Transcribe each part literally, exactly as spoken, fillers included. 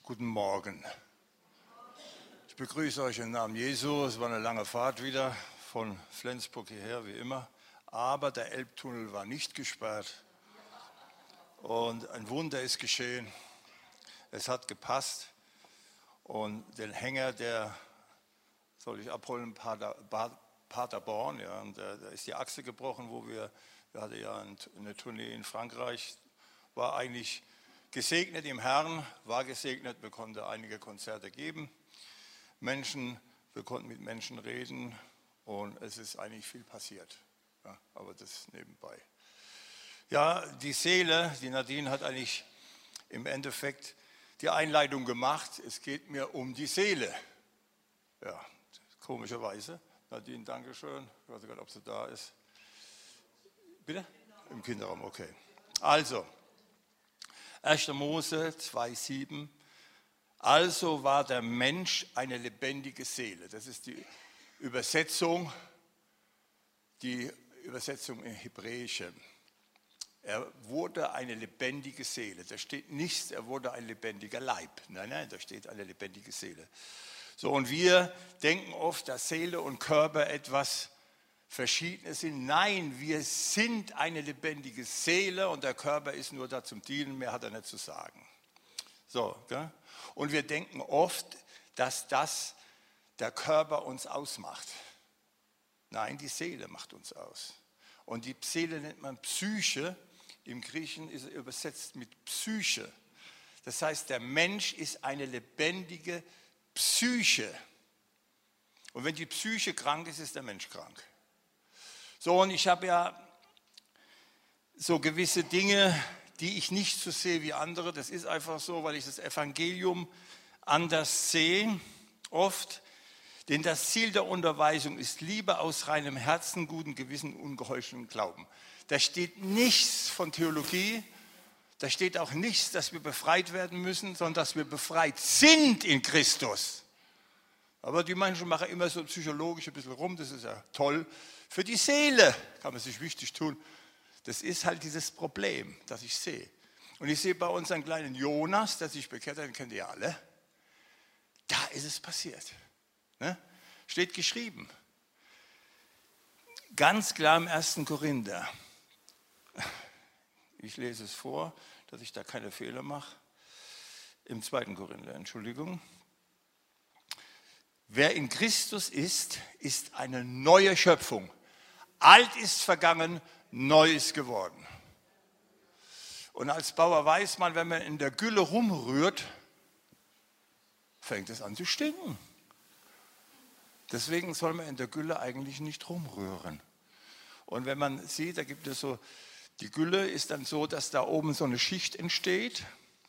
Guten Morgen. Ich begrüße euch im Namen Jesu. Es war eine lange Fahrt wieder von Flensburg hierher, wie immer. Aber der Elbtunnel war nicht gesperrt. Und ein Wunder ist geschehen. Es hat gepasst. Und den Hänger, der soll ich abholen, Pader, Paderborn. Ja, und da, da ist die Achse gebrochen, wo wir, wir hatten ja eine Tournee in Frankreich, war eigentlich gesegnet im Herrn, war gesegnet, wir konnten einige Konzerte geben. Menschen, wir konnten mit Menschen reden und es ist eigentlich viel passiert. Ja, aber das nebenbei. Ja, die Seele, die Nadine hat eigentlich im Endeffekt die Einleitung gemacht. Es geht mir um die Seele. Ja, komischerweise. Nadine, danke schön. Ich weiß gar nicht, ob sie da ist. Bitte? Im Kinderraum, okay. Also, erster Mose zwei sieben. Also war der Mensch eine lebendige Seele. Das ist die Übersetzung, die Übersetzung im Hebräischen. Er wurde eine lebendige Seele. Da steht nichts, er wurde ein lebendiger Leib. Nein, nein, da steht eine lebendige Seele. So, und wir denken oft, dass Seele und Körper etwas Verschiedenes sind. Nein, wir sind eine lebendige Seele und der Körper ist nur da zum Dienen, mehr hat er nicht zu sagen. So, gell? Und wir denken oft, dass das der Körper uns ausmacht. Nein, die Seele macht uns aus. Und die Seele nennt man Psyche. Im Griechischen ist er übersetzt mit Psyche. Das heißt, der Mensch ist eine lebendige Psyche. Und wenn die Psyche krank ist, ist der Mensch krank. So, und ich habe ja so gewisse Dinge, die ich nicht so sehe wie andere. Das ist einfach so, weil ich das Evangelium anders sehe, oft. Denn das Ziel der Unterweisung ist Liebe aus reinem Herzen, guten Gewissen, ungeheucheltem Glauben. Da steht nichts von Theologie, da steht auch nichts, dass wir befreit werden müssen, sondern dass wir befreit sind in Christus. Aber die Menschen machen immer so psychologisch ein bisschen rum, das ist ja toll. Für die Seele kann man sich wichtig tun. Das ist halt dieses Problem, das ich sehe. Und ich sehe bei unserem kleinen Jonas, der sich bekehrt hat, den kennt ihr alle, da ist es passiert. Ne? Steht geschrieben. Ganz klar im ersten Korinther. Ich lese es vor, dass ich da keine Fehler mache. Im zweiten Korinther, Entschuldigung. Wer in Christus ist, ist eine neue Schöpfung. Alt ist vergangen, neu ist geworden. Und als Bauer weiß man, wenn man in der Gülle rumrührt, fängt es an zu stinken. Deswegen soll man in der Gülle eigentlich nicht rumrühren. Und wenn man sieht, da gibt es so, die Gülle ist dann so, dass da oben so eine Schicht entsteht.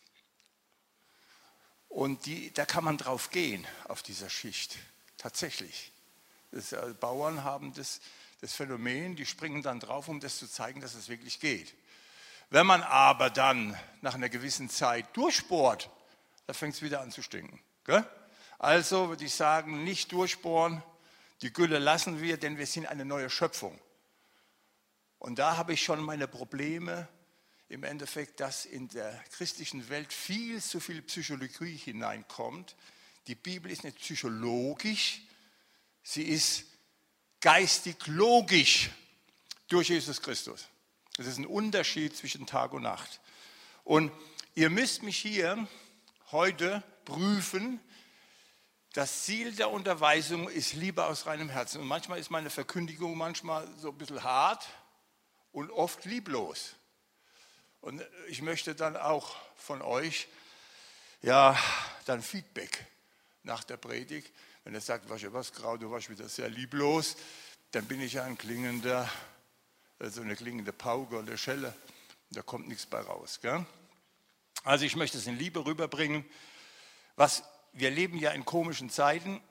Und die, da kann man drauf gehen, auf dieser Schicht. Tatsächlich. Das, äh, Bauern haben das, das Phänomen, die springen dann drauf, um das zu zeigen, dass es wirklich geht. Wenn man aber dann nach einer gewissen Zeit durchbohrt, dann fängt es wieder an zu stinken. Gell? Also würde ich sagen, nicht durchbohren, die Gülle lassen wir, denn wir sind eine neue Schöpfung. Und da habe ich schon meine Probleme, im Endeffekt, dass in der christlichen Welt viel zu viel Psychologie hineinkommt. Die Bibel ist nicht psychologisch, sie ist geistig-logisch durch Jesus Christus. Das ist ein Unterschied zwischen Tag und Nacht. Und ihr müsst mich hier heute prüfen. Das Ziel der Unterweisung ist Liebe aus reinem Herzen. Und manchmal ist meine Verkündigung manchmal so ein bisschen hart und oft lieblos. Und ich möchte dann auch von euch ja dann Feedback nach der Predigt. Wenn ihr sagt, was, was Grau, du warst wieder sehr lieblos, dann bin ich ja ein klingender, also eine klingende Pauke oder Schelle. Da kommt nichts bei raus. Gell? Also ich möchte es in Liebe rüberbringen. Was, wir leben ja in komischen Zeiten,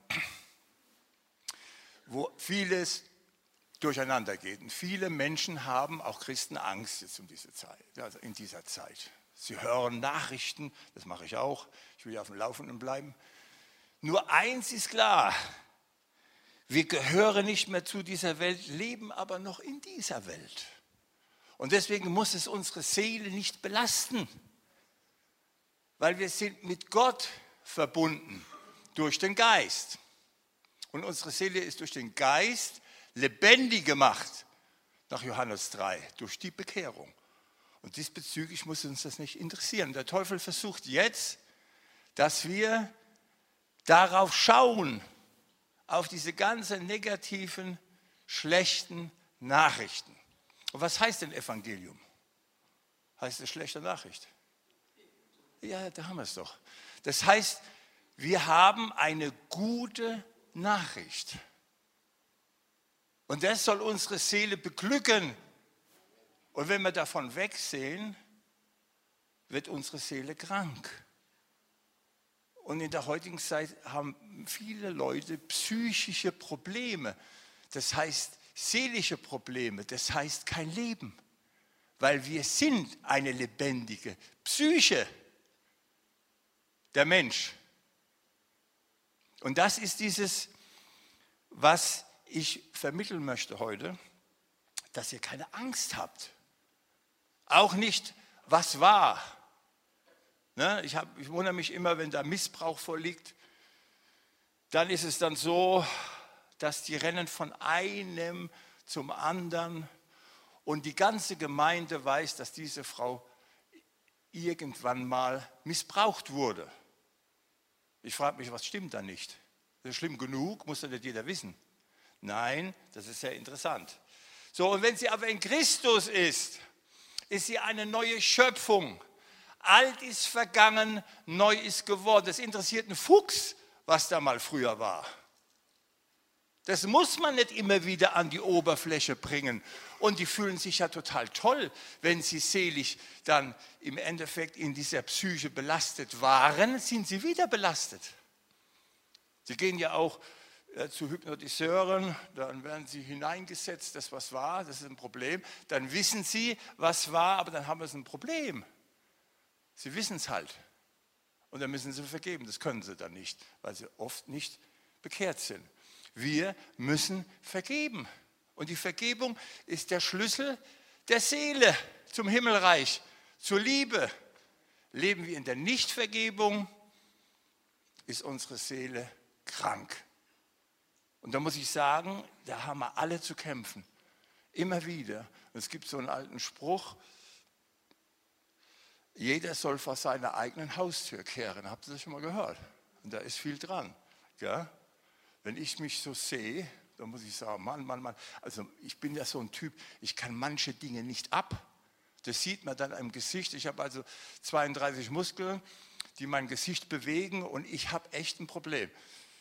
wo vieles durcheinander geht. Und viele Menschen haben, auch Christen, Angst jetzt um diese Zeit, also in dieser Zeit. Sie hören Nachrichten, das mache ich auch, ich will ja auf dem Laufenden bleiben. Nur eins ist klar, wir gehören nicht mehr zu dieser Welt, leben aber noch in dieser Welt. Und deswegen muss es unsere Seele nicht belasten. Weil wir sind mit Gott verbunden durch den Geist. Und unsere Seele ist durch den Geist lebendig gemacht, nach Johannes drei, durch die Bekehrung. Und diesbezüglich muss uns das nicht interessieren. Der Teufel versucht jetzt, dass wir darauf schauen, auf diese ganzen negativen, schlechten Nachrichten. Und was heißt denn Evangelium? Heißt es schlechte Nachricht? Ja, da haben wir es doch. Das heißt, wir haben eine gute Nachricht. Und das soll unsere Seele beglücken. Und wenn wir davon wegsehen, wird unsere Seele krank. Und in der heutigen Zeit haben viele Leute psychische Probleme. Das heißt seelische Probleme. Das heißt kein Leben. Weil wir sind eine lebendige Psyche. Der Mensch. Und das ist dieses, was ich vermitteln möchte heute, dass ihr keine Angst habt. Auch nicht, was war. Ne? Ich, hab, ich wundere mich immer, wenn da Missbrauch vorliegt, dann ist es dann so, dass die rennen von einem zum anderen und die ganze Gemeinde weiß, dass diese Frau irgendwann mal missbraucht wurde. Ich frage mich, was stimmt da nicht? Das ist schlimm genug, muss das nicht jeder wissen. Nein, das ist sehr interessant. So, und wenn sie aber in Christus ist, ist sie eine neue Schöpfung. Alt ist vergangen, neu ist geworden. Das interessiert einen Fuchs, was da mal früher war. Das muss man nicht immer wieder an die Oberfläche bringen. Und die fühlen sich ja total toll, wenn sie seelisch dann im Endeffekt in dieser Psyche belastet waren, sind sie wieder belastet. Sie gehen ja auch äh, zu Hypnotiseuren, dann werden sie hineingesetzt, das was war, das ist ein Problem. Dann wissen sie, was war, aber dann haben sie ein Problem. Sie wissen es halt. Und dann müssen sie vergeben. Das können sie dann nicht, weil sie oft nicht bekehrt sind. Wir müssen vergeben. Und die Vergebung ist der Schlüssel der Seele zum Himmelreich, zur Liebe. Leben wir in der Nichtvergebung, ist unsere Seele krank. Und da muss ich sagen, da haben wir alle zu kämpfen. Immer wieder. Und es gibt so einen alten Spruch, jeder soll vor seiner eigenen Haustür kehren. Habt ihr das schon mal gehört? Und da ist viel dran. Ja? Wenn ich mich so sehe, dann muss ich sagen, Mann, Mann, Mann, also ich bin ja so ein Typ, ich kann manche Dinge nicht ab. Das sieht man dann im Gesicht. Ich habe also zweiunddreißig Muskeln, die mein Gesicht bewegen und ich habe echt ein Problem.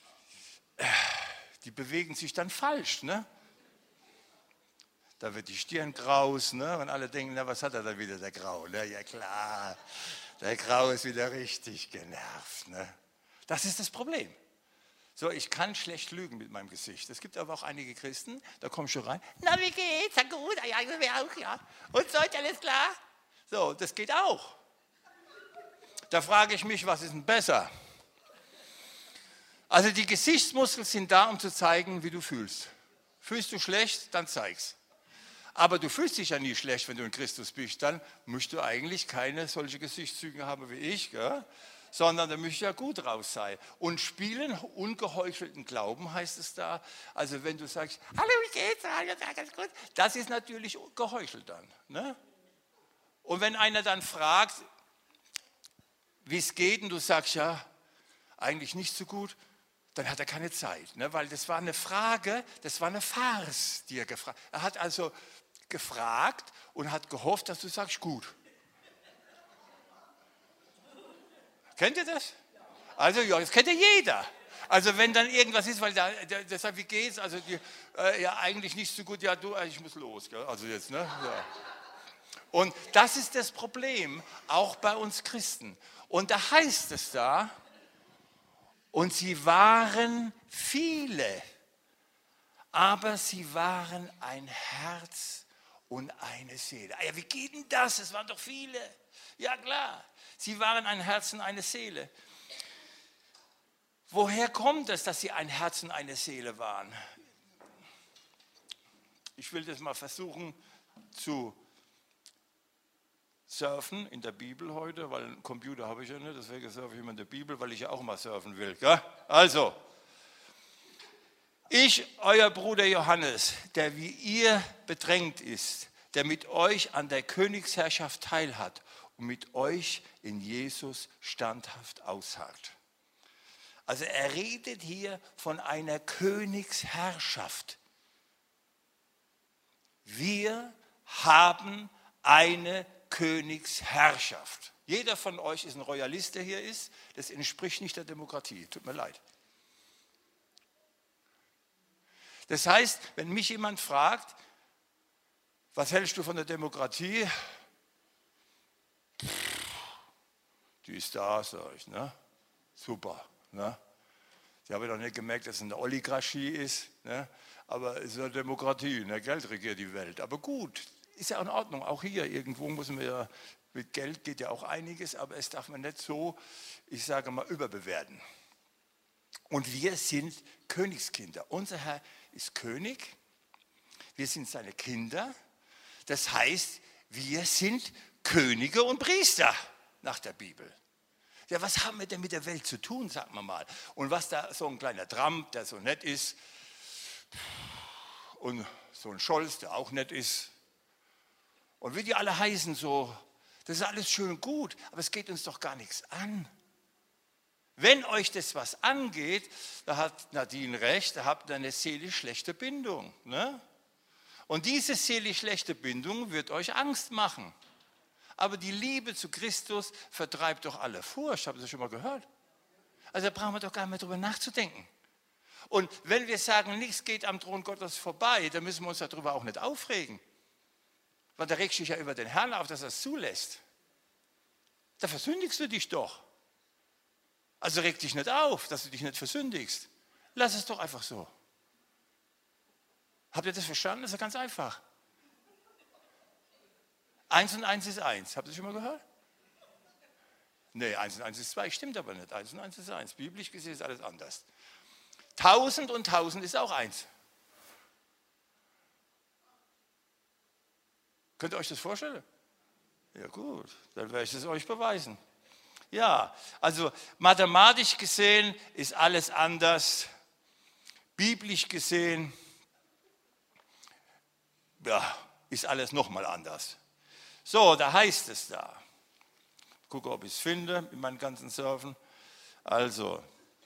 Die bewegen sich dann falsch, ne? Da wird die Stirn kraus, ne? Und alle denken, na, was hat er da wieder, der Grau? Ne? Ja klar, der Grau ist wieder richtig genervt. Ne? Das ist das Problem. So, ich kann schlecht lügen mit meinem Gesicht. Es gibt aber auch einige Christen, da kommst du rein, na, wie geht's? Ja gut, ja, ja, auch, ja. Und so, ist alles klar? So, das geht auch. Da frage ich mich, was ist denn besser? Also die Gesichtsmuskeln sind da, um zu zeigen, wie du fühlst. Fühlst du schlecht, dann zeig's. Aber du fühlst dich ja nie schlecht, wenn du in Christus bist. Dann musst du eigentlich keine solche Gesichtszüge haben wie ich, gell? Sondern da müsst ja gut raus sein. Und spielen ungeheuchelten Glauben heißt es da. Also wenn du sagst, hallo, wie geht's? Ja, ganz gut. Das ist natürlich geheuchelt dann. Ne? Und wenn einer dann fragt, wie es geht, und du sagst, ja, eigentlich nicht so gut, dann hat er keine Zeit. Ne? Weil das war eine Frage, das war eine Farce, die er gefragt hat. Er hat also gefragt und hat gehofft, dass du sagst, gut. Kennt ihr das? Also ja, das kennt ja jeder. Also wenn dann irgendwas ist, weil da, der, der sagt, wie geht's? Also die, äh, ja eigentlich nicht so gut, ja du, ich muss los. Gell? Also jetzt, ne? Ja. Und das ist das Problem, auch bei uns Christen. Und da heißt es da, und sie waren viele, aber sie waren ein Herz und eine Seele. Ja, wie geht denn das? Es waren doch viele. Ja klar, sie waren ein Herz und eine Seele. Woher kommt es, dass sie ein Herz und eine Seele waren? Ich will das mal versuchen zu surfen in der Bibel heute, weil einen Computer habe ich ja nicht, deswegen surfe ich immer in der Bibel, weil ich ja auch mal surfen will. Gell? Also, ich, euer Bruder Johannes, der wie ihr bedrängt ist, der mit euch an der Königsherrschaft teilhat und mit euch in Jesus standhaft ausharrt. Also er redet hier von einer Königsherrschaft. Wir haben eine Königsherrschaft. Jeder von euch ist ein Royalist, der hier ist. Das entspricht nicht der Demokratie. Tut mir leid. Das heißt, wenn mich jemand fragt, was hältst du von der Demokratie? Pff, die ist da, sage ich. Ne? Super. Ne? Ich habe doch nicht gemerkt, dass es eine Oligarchie ist. Ne? Aber es ist eine Demokratie. Ne? Geld regiert die Welt. Aber gut, ist ja in Ordnung. Auch hier irgendwo muss man ja, mit Geld geht ja auch einiges, aber es darf man nicht so, ich sage mal, überbewerten. Und wir sind Königskinder. Unser Herr ist König. Wir sind seine Kinder. Das heißt, wir sind Könige und Priester nach der Bibel. Ja, was haben wir denn mit der Welt zu tun, sagen wir mal. Und was da so ein kleiner Trump, der so nett ist, und so ein Scholz, der auch nett ist, und wie die alle heißen, so, das ist alles schön und gut, aber es geht uns doch gar nichts an. Wenn euch das was angeht, da hat Nadine recht, da habt ihr eine seelisch schlechte Bindung. Ne? Und diese seelisch schlechte Bindung wird euch Angst machen. Aber die Liebe zu Christus vertreibt doch alle Furcht. Habt ihr das schon mal gehört? Also da brauchen wir doch gar nicht mehr drüber nachzudenken. Und wenn wir sagen, nichts geht am Thron Gottes vorbei, dann müssen wir uns darüber auch nicht aufregen. Weil da regst du dich ja über den Herrn auf, dass er es zulässt. Da versündigst du dich doch. Also reg dich nicht auf, dass du dich nicht versündigst. Lass es doch einfach so. Habt ihr das verstanden? Das ist ja ganz einfach. Eins und eins ist eins. Habt ihr das schon mal gehört? Nee, eins und eins ist zwei. Stimmt aber nicht. Eins und eins ist eins. Biblisch gesehen ist alles anders. Tausend und tausend ist auch eins. Könnt ihr euch das vorstellen? Ja gut, dann werde ich es euch beweisen. Ja, also mathematisch gesehen ist alles anders. Biblisch gesehen ja, ist alles nochmal anders. So, da heißt es da. Ich gucke, ob ich es finde in meinen ganzen Surfen. Also,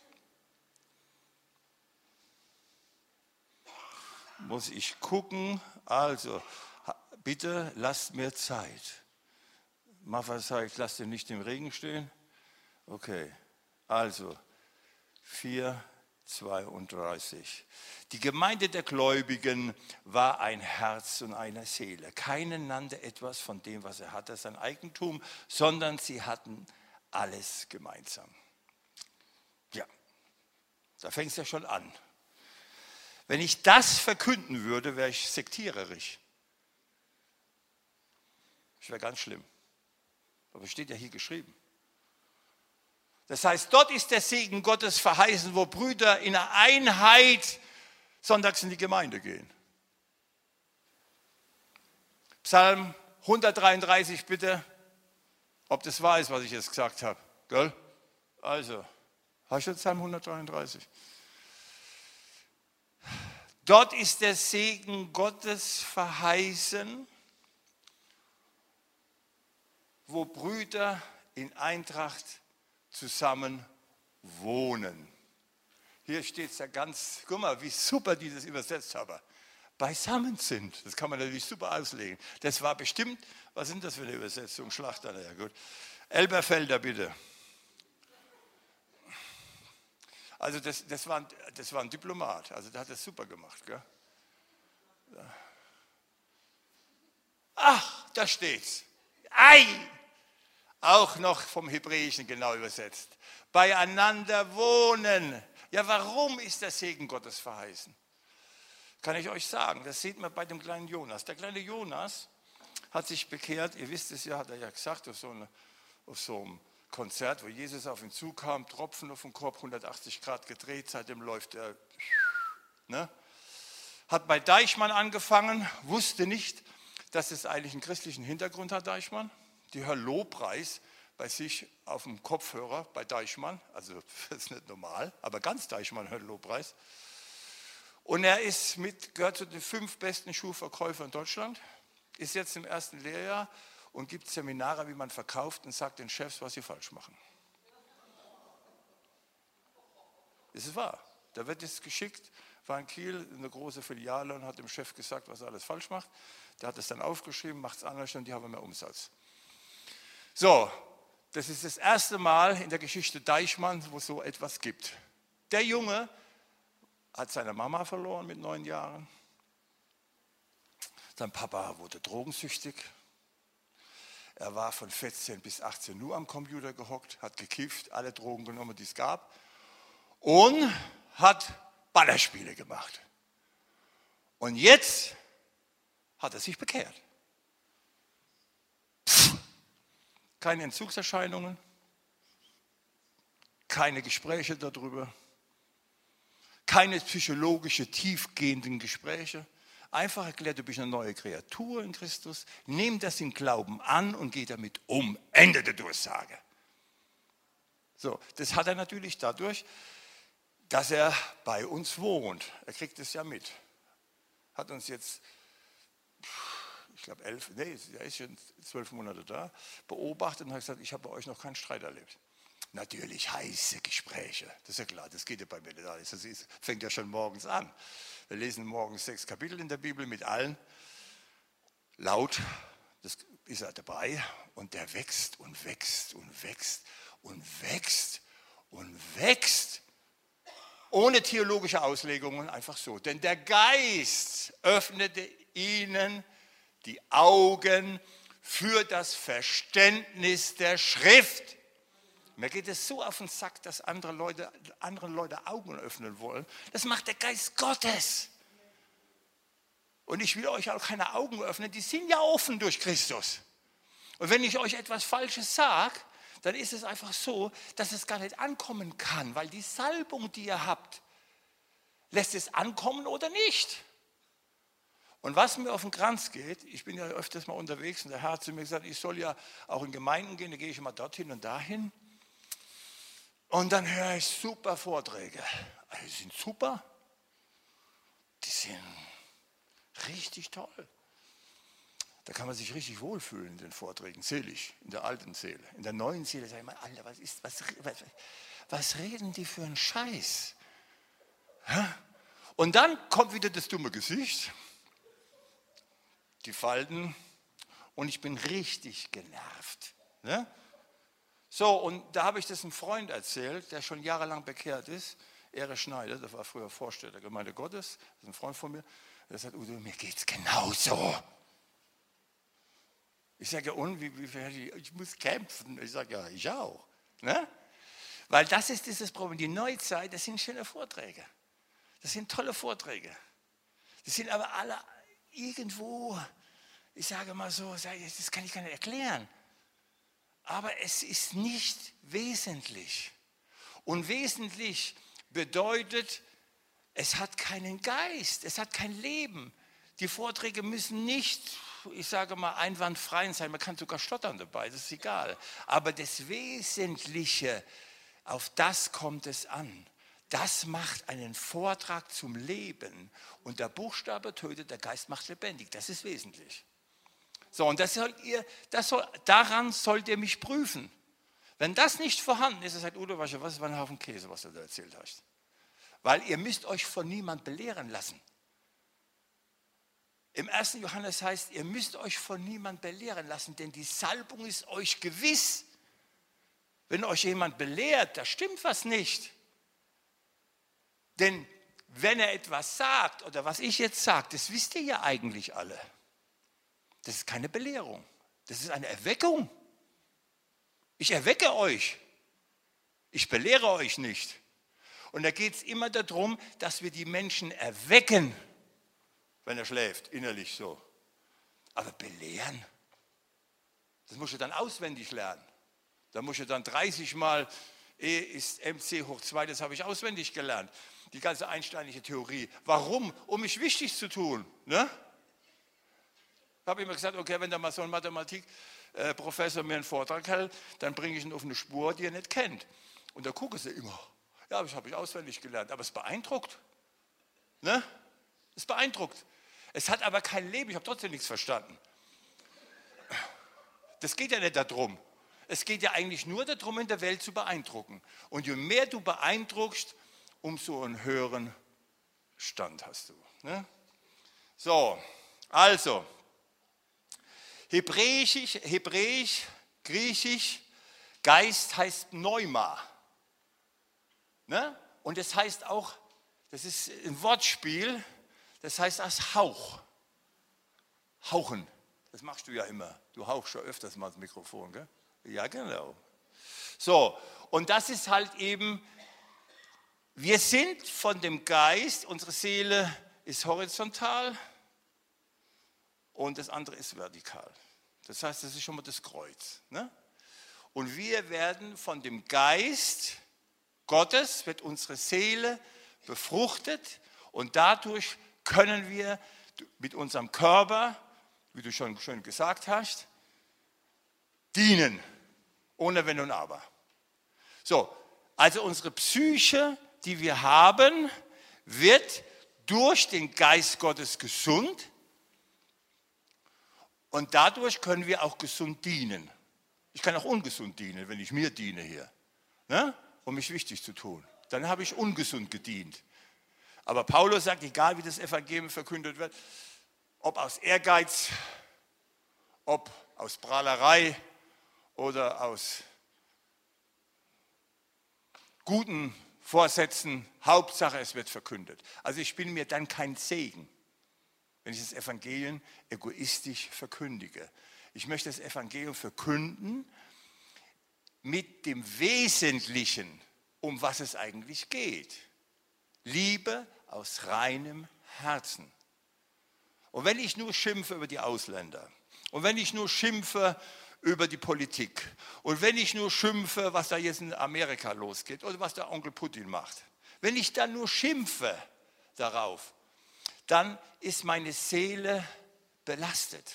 muss ich gucken. Also, bitte lasst mir Zeit. Mafa sagt, lasst ihn nicht im Regen stehen. Okay, also vier zweiunddreißig. Die Gemeinde der Gläubigen war ein Herz und eine Seele. Keiner nannte etwas von dem, was er hatte, sein Eigentum, sondern sie hatten alles gemeinsam. Ja, da fängt es ja schon an. Wenn ich das verkünden würde, wäre ich sektiererisch. Das wäre ganz schlimm. Aber es steht ja hier geschrieben. Das heißt, dort ist der Segen Gottes verheißen, wo Brüder in einer Einheit sonntags in die Gemeinde gehen. Psalm hundertdreiunddreißig bitte, ob das wahr ist, was ich jetzt gesagt habe. Gell? Also, hast du Psalm hundertdreiunddreißig? Dort ist der Segen Gottes verheißen, wo Brüder in Eintracht zusammen wohnen. Hier steht es ja ganz, guck mal, wie super die das übersetzt haben. Beisammen sind, das kann man natürlich super auslegen. Das war bestimmt, was sind das für eine Übersetzung? Schlachter, ja gut. Elberfelder bitte. Also das, das, war, ein, das war ein Diplomat, also der hat das super gemacht. Gell? Ach, da steht's. Ei! Auch noch vom Hebräischen genau übersetzt. Beieinander wohnen. Ja, warum ist der Segen Gottes verheißen? Kann ich euch sagen, das sieht man bei dem kleinen Jonas. Der kleine Jonas hat sich bekehrt, ihr wisst es ja, hat er ja gesagt, auf so, eine, auf so einem Konzert, wo Jesus auf ihn zukam, Tropfen auf den Kopf, hundertachtzig Grad gedreht, seitdem läuft er. Ne? Hat bei Deichmann angefangen, wusste nicht, dass es eigentlich einen christlichen Hintergrund hat, Deichmann. die hören Lobpreis bei sich auf dem Kopfhörer bei Deichmann. Also das ist nicht normal, aber ganz Deichmann hört Lobpreis. Und er ist mit, gehört zu den fünf besten Schuhverkäufern in Deutschland, ist jetzt im ersten Lehrjahr und gibt Seminare, wie man verkauft und sagt den Chefs, was sie falsch machen. Das ist wahr. Da wird es geschickt, war in Kiel eine große Filiale und hat dem Chef gesagt, was er alles falsch macht. Der hat es dann aufgeschrieben, macht es anders und die haben mehr Umsatz. So, das ist das erste Mal in der Geschichte Deichmann, wo es so etwas gibt. Der Junge hat seine Mama verloren mit neun Jahren. Sein Papa wurde drogensüchtig. Er war von vierzehn bis achtzehn nur am Computer gehockt, hat gekifft, alle Drogen genommen, die es gab. Und hat Ballerspiele gemacht. Und jetzt hat er sich bekehrt. Pff, keine Entzugserscheinungen, keine Gespräche darüber, keine psychologische, tiefgehenden Gespräche. Einfach erklärt, du bist eine neue Kreatur in Christus, nimm das in Glauben an und geh damit um. Ende der Durchsage. So, das hat er natürlich dadurch, dass er bei uns wohnt. Er kriegt es ja mit. Hat uns jetzt, ich glaube, elf, nee, er ist schon zwölf Monate da, beobachtet und hat gesagt, ich habe bei euch noch keinen Streit erlebt. Natürlich heiße Gespräche, das ist ja klar, das geht ja bei mir nicht alles. Das ist, fängt ja schon morgens an. Wir lesen morgens sechs Kapitel in der Bibel mit allen. Laut, das ist er dabei und der wächst und wächst und wächst und wächst und wächst. Ohne theologische Auslegungen, einfach so. Denn der Geist öffnete ihnen die Augen für das Verständnis der Schrift. Mir geht es so auf den Sack, dass andere Leute, andere Leute Augen öffnen wollen. Das macht der Geist Gottes. Und ich will euch auch keine Augen öffnen, die sind ja offen durch Christus. Und wenn ich euch etwas Falsches sage, dann ist es einfach so, dass es gar nicht ankommen kann, weil die Salbung, die ihr habt, lässt es ankommen oder nicht. Und was mir auf den Kranz geht, ich bin ja öfters mal unterwegs und der Herr hat zu mir gesagt, ich soll ja auch in Gemeinden gehen, da gehe ich immer dorthin und dahin. Und dann höre ich super Vorträge. Also die sind super, die sind richtig toll. Da kann man sich richtig wohlfühlen in den Vorträgen, selig, in der alten Seele. In der neuen Seele sage ich mal, Alter, was, ist, was, was, was reden die für einen Scheiß? Und dann kommt wieder das dumme Gesicht, die Falten und ich bin richtig genervt. Ne? So, und da habe ich das einem Freund erzählt, der schon jahrelang bekehrt ist, Erich Schneider, der war früher Vorsteher der Gemeinde Gottes, das ist ein Freund von mir, der sagt, Udo, mir geht es genauso. Ich sage, ja, und wie, wie, ich muss kämpfen. Ich sage, ja, ich auch. Ne? Weil das ist dieses Problem. Die Neuzeit, das sind schöne Vorträge. Das sind tolle Vorträge. Das sind aber alle irgendwo, ich sage mal so, das kann ich gar nicht erklären. Aber es ist nicht wesentlich. Und wesentlich bedeutet, es hat keinen Geist, es hat kein Leben. Die Vorträge müssen nicht, ich sage mal, einwandfrei sein. Man kann sogar stottern dabei, das ist egal. Aber das Wesentliche, auf das kommt es an. Das macht einen Vortrag zum Leben. Und der Buchstabe tötet, der Geist macht lebendig. Das ist wesentlich. So, und das sollt ihr, das soll, daran sollt ihr mich prüfen. Wenn das nicht vorhanden ist, dann sagt Udo, was ist ein Haufen Käse, was du da erzählt hast. Weil ihr müsst euch von niemand belehren lassen. Im ersten Johannes heißt, ihr müsst euch von niemand belehren lassen, denn die Salbung ist euch gewiss. Wenn euch jemand belehrt, da stimmt was nicht. Denn wenn er etwas sagt, oder was ich jetzt sage, das wisst ihr ja eigentlich alle. Das ist keine Belehrung, das ist eine Erweckung. Ich erwecke euch, ich belehre euch nicht. Und da geht es immer darum, dass wir die Menschen erwecken, wenn er schläft, innerlich so. Aber belehren, das musst du dann auswendig lernen. Da musst du dann dreißig Mal E ist M C hoch zwei, das habe ich auswendig gelernt. Die ganze einsteinische Theorie. Warum? Um mich wichtig zu tun. Ne? habe immer gesagt, okay, wenn da mal so ein Mathematikprofessor mir einen Vortrag hält, dann bringe ich ihn auf eine Spur, die er nicht kennt. Und da gucken sie immer. Ja, das habe ich auswendig gelernt, aber es beeindruckt. Ne? Es beeindruckt. Es hat aber kein Leben, ich habe trotzdem nichts verstanden. Das geht ja nicht darum. Es geht ja eigentlich nur darum, in der Welt zu beeindrucken. Und je mehr du beeindruckst, umso einen höheren Stand hast du. Ne? So, also, Hebräisch, Hebräisch, Griechisch, Geist heißt Pneuma. Ne? Und das heißt auch, das ist ein Wortspiel, das heißt als Hauch. Hauchen, das machst du ja immer. Du hauchst schon öfters mal ins Mikrofon, gell? Ja, genau. So, und das ist halt eben, wir sind von dem Geist, unsere Seele ist horizontal und das andere ist vertikal. Das heißt, das ist schon mal das Kreuz. Ne? Und wir werden von dem Geist Gottes, wird unsere Seele befruchtet und dadurch können wir mit unserem Körper, wie du schon schön gesagt hast, dienen, ohne Wenn und Aber. So, also unsere Psyche, die wir haben, wird durch den Geist Gottes gesund und dadurch können wir auch gesund dienen. Ich kann auch ungesund dienen, wenn ich mir diene hier, ne? Um mich wichtig zu tun. Dann habe ich ungesund gedient. Aber Paulus sagt, egal wie das Evangelium verkündet wird, ob aus Ehrgeiz, ob aus Prahlerei oder aus guten Vorsätzen, Hauptsache es wird verkündet. Also ich bin mir dann kein Segen, wenn ich das Evangelium egoistisch verkündige. Ich möchte das Evangelium verkünden mit dem Wesentlichen, um was es eigentlich geht. Liebe aus reinem Herzen. Und wenn ich nur schimpfe über die Ausländer und wenn ich nur schimpfe über die Politik und wenn ich nur schimpfe, was da jetzt in Amerika losgeht oder was der Onkel Putin macht, wenn ich dann nur schimpfe darauf, dann ist meine Seele belastet.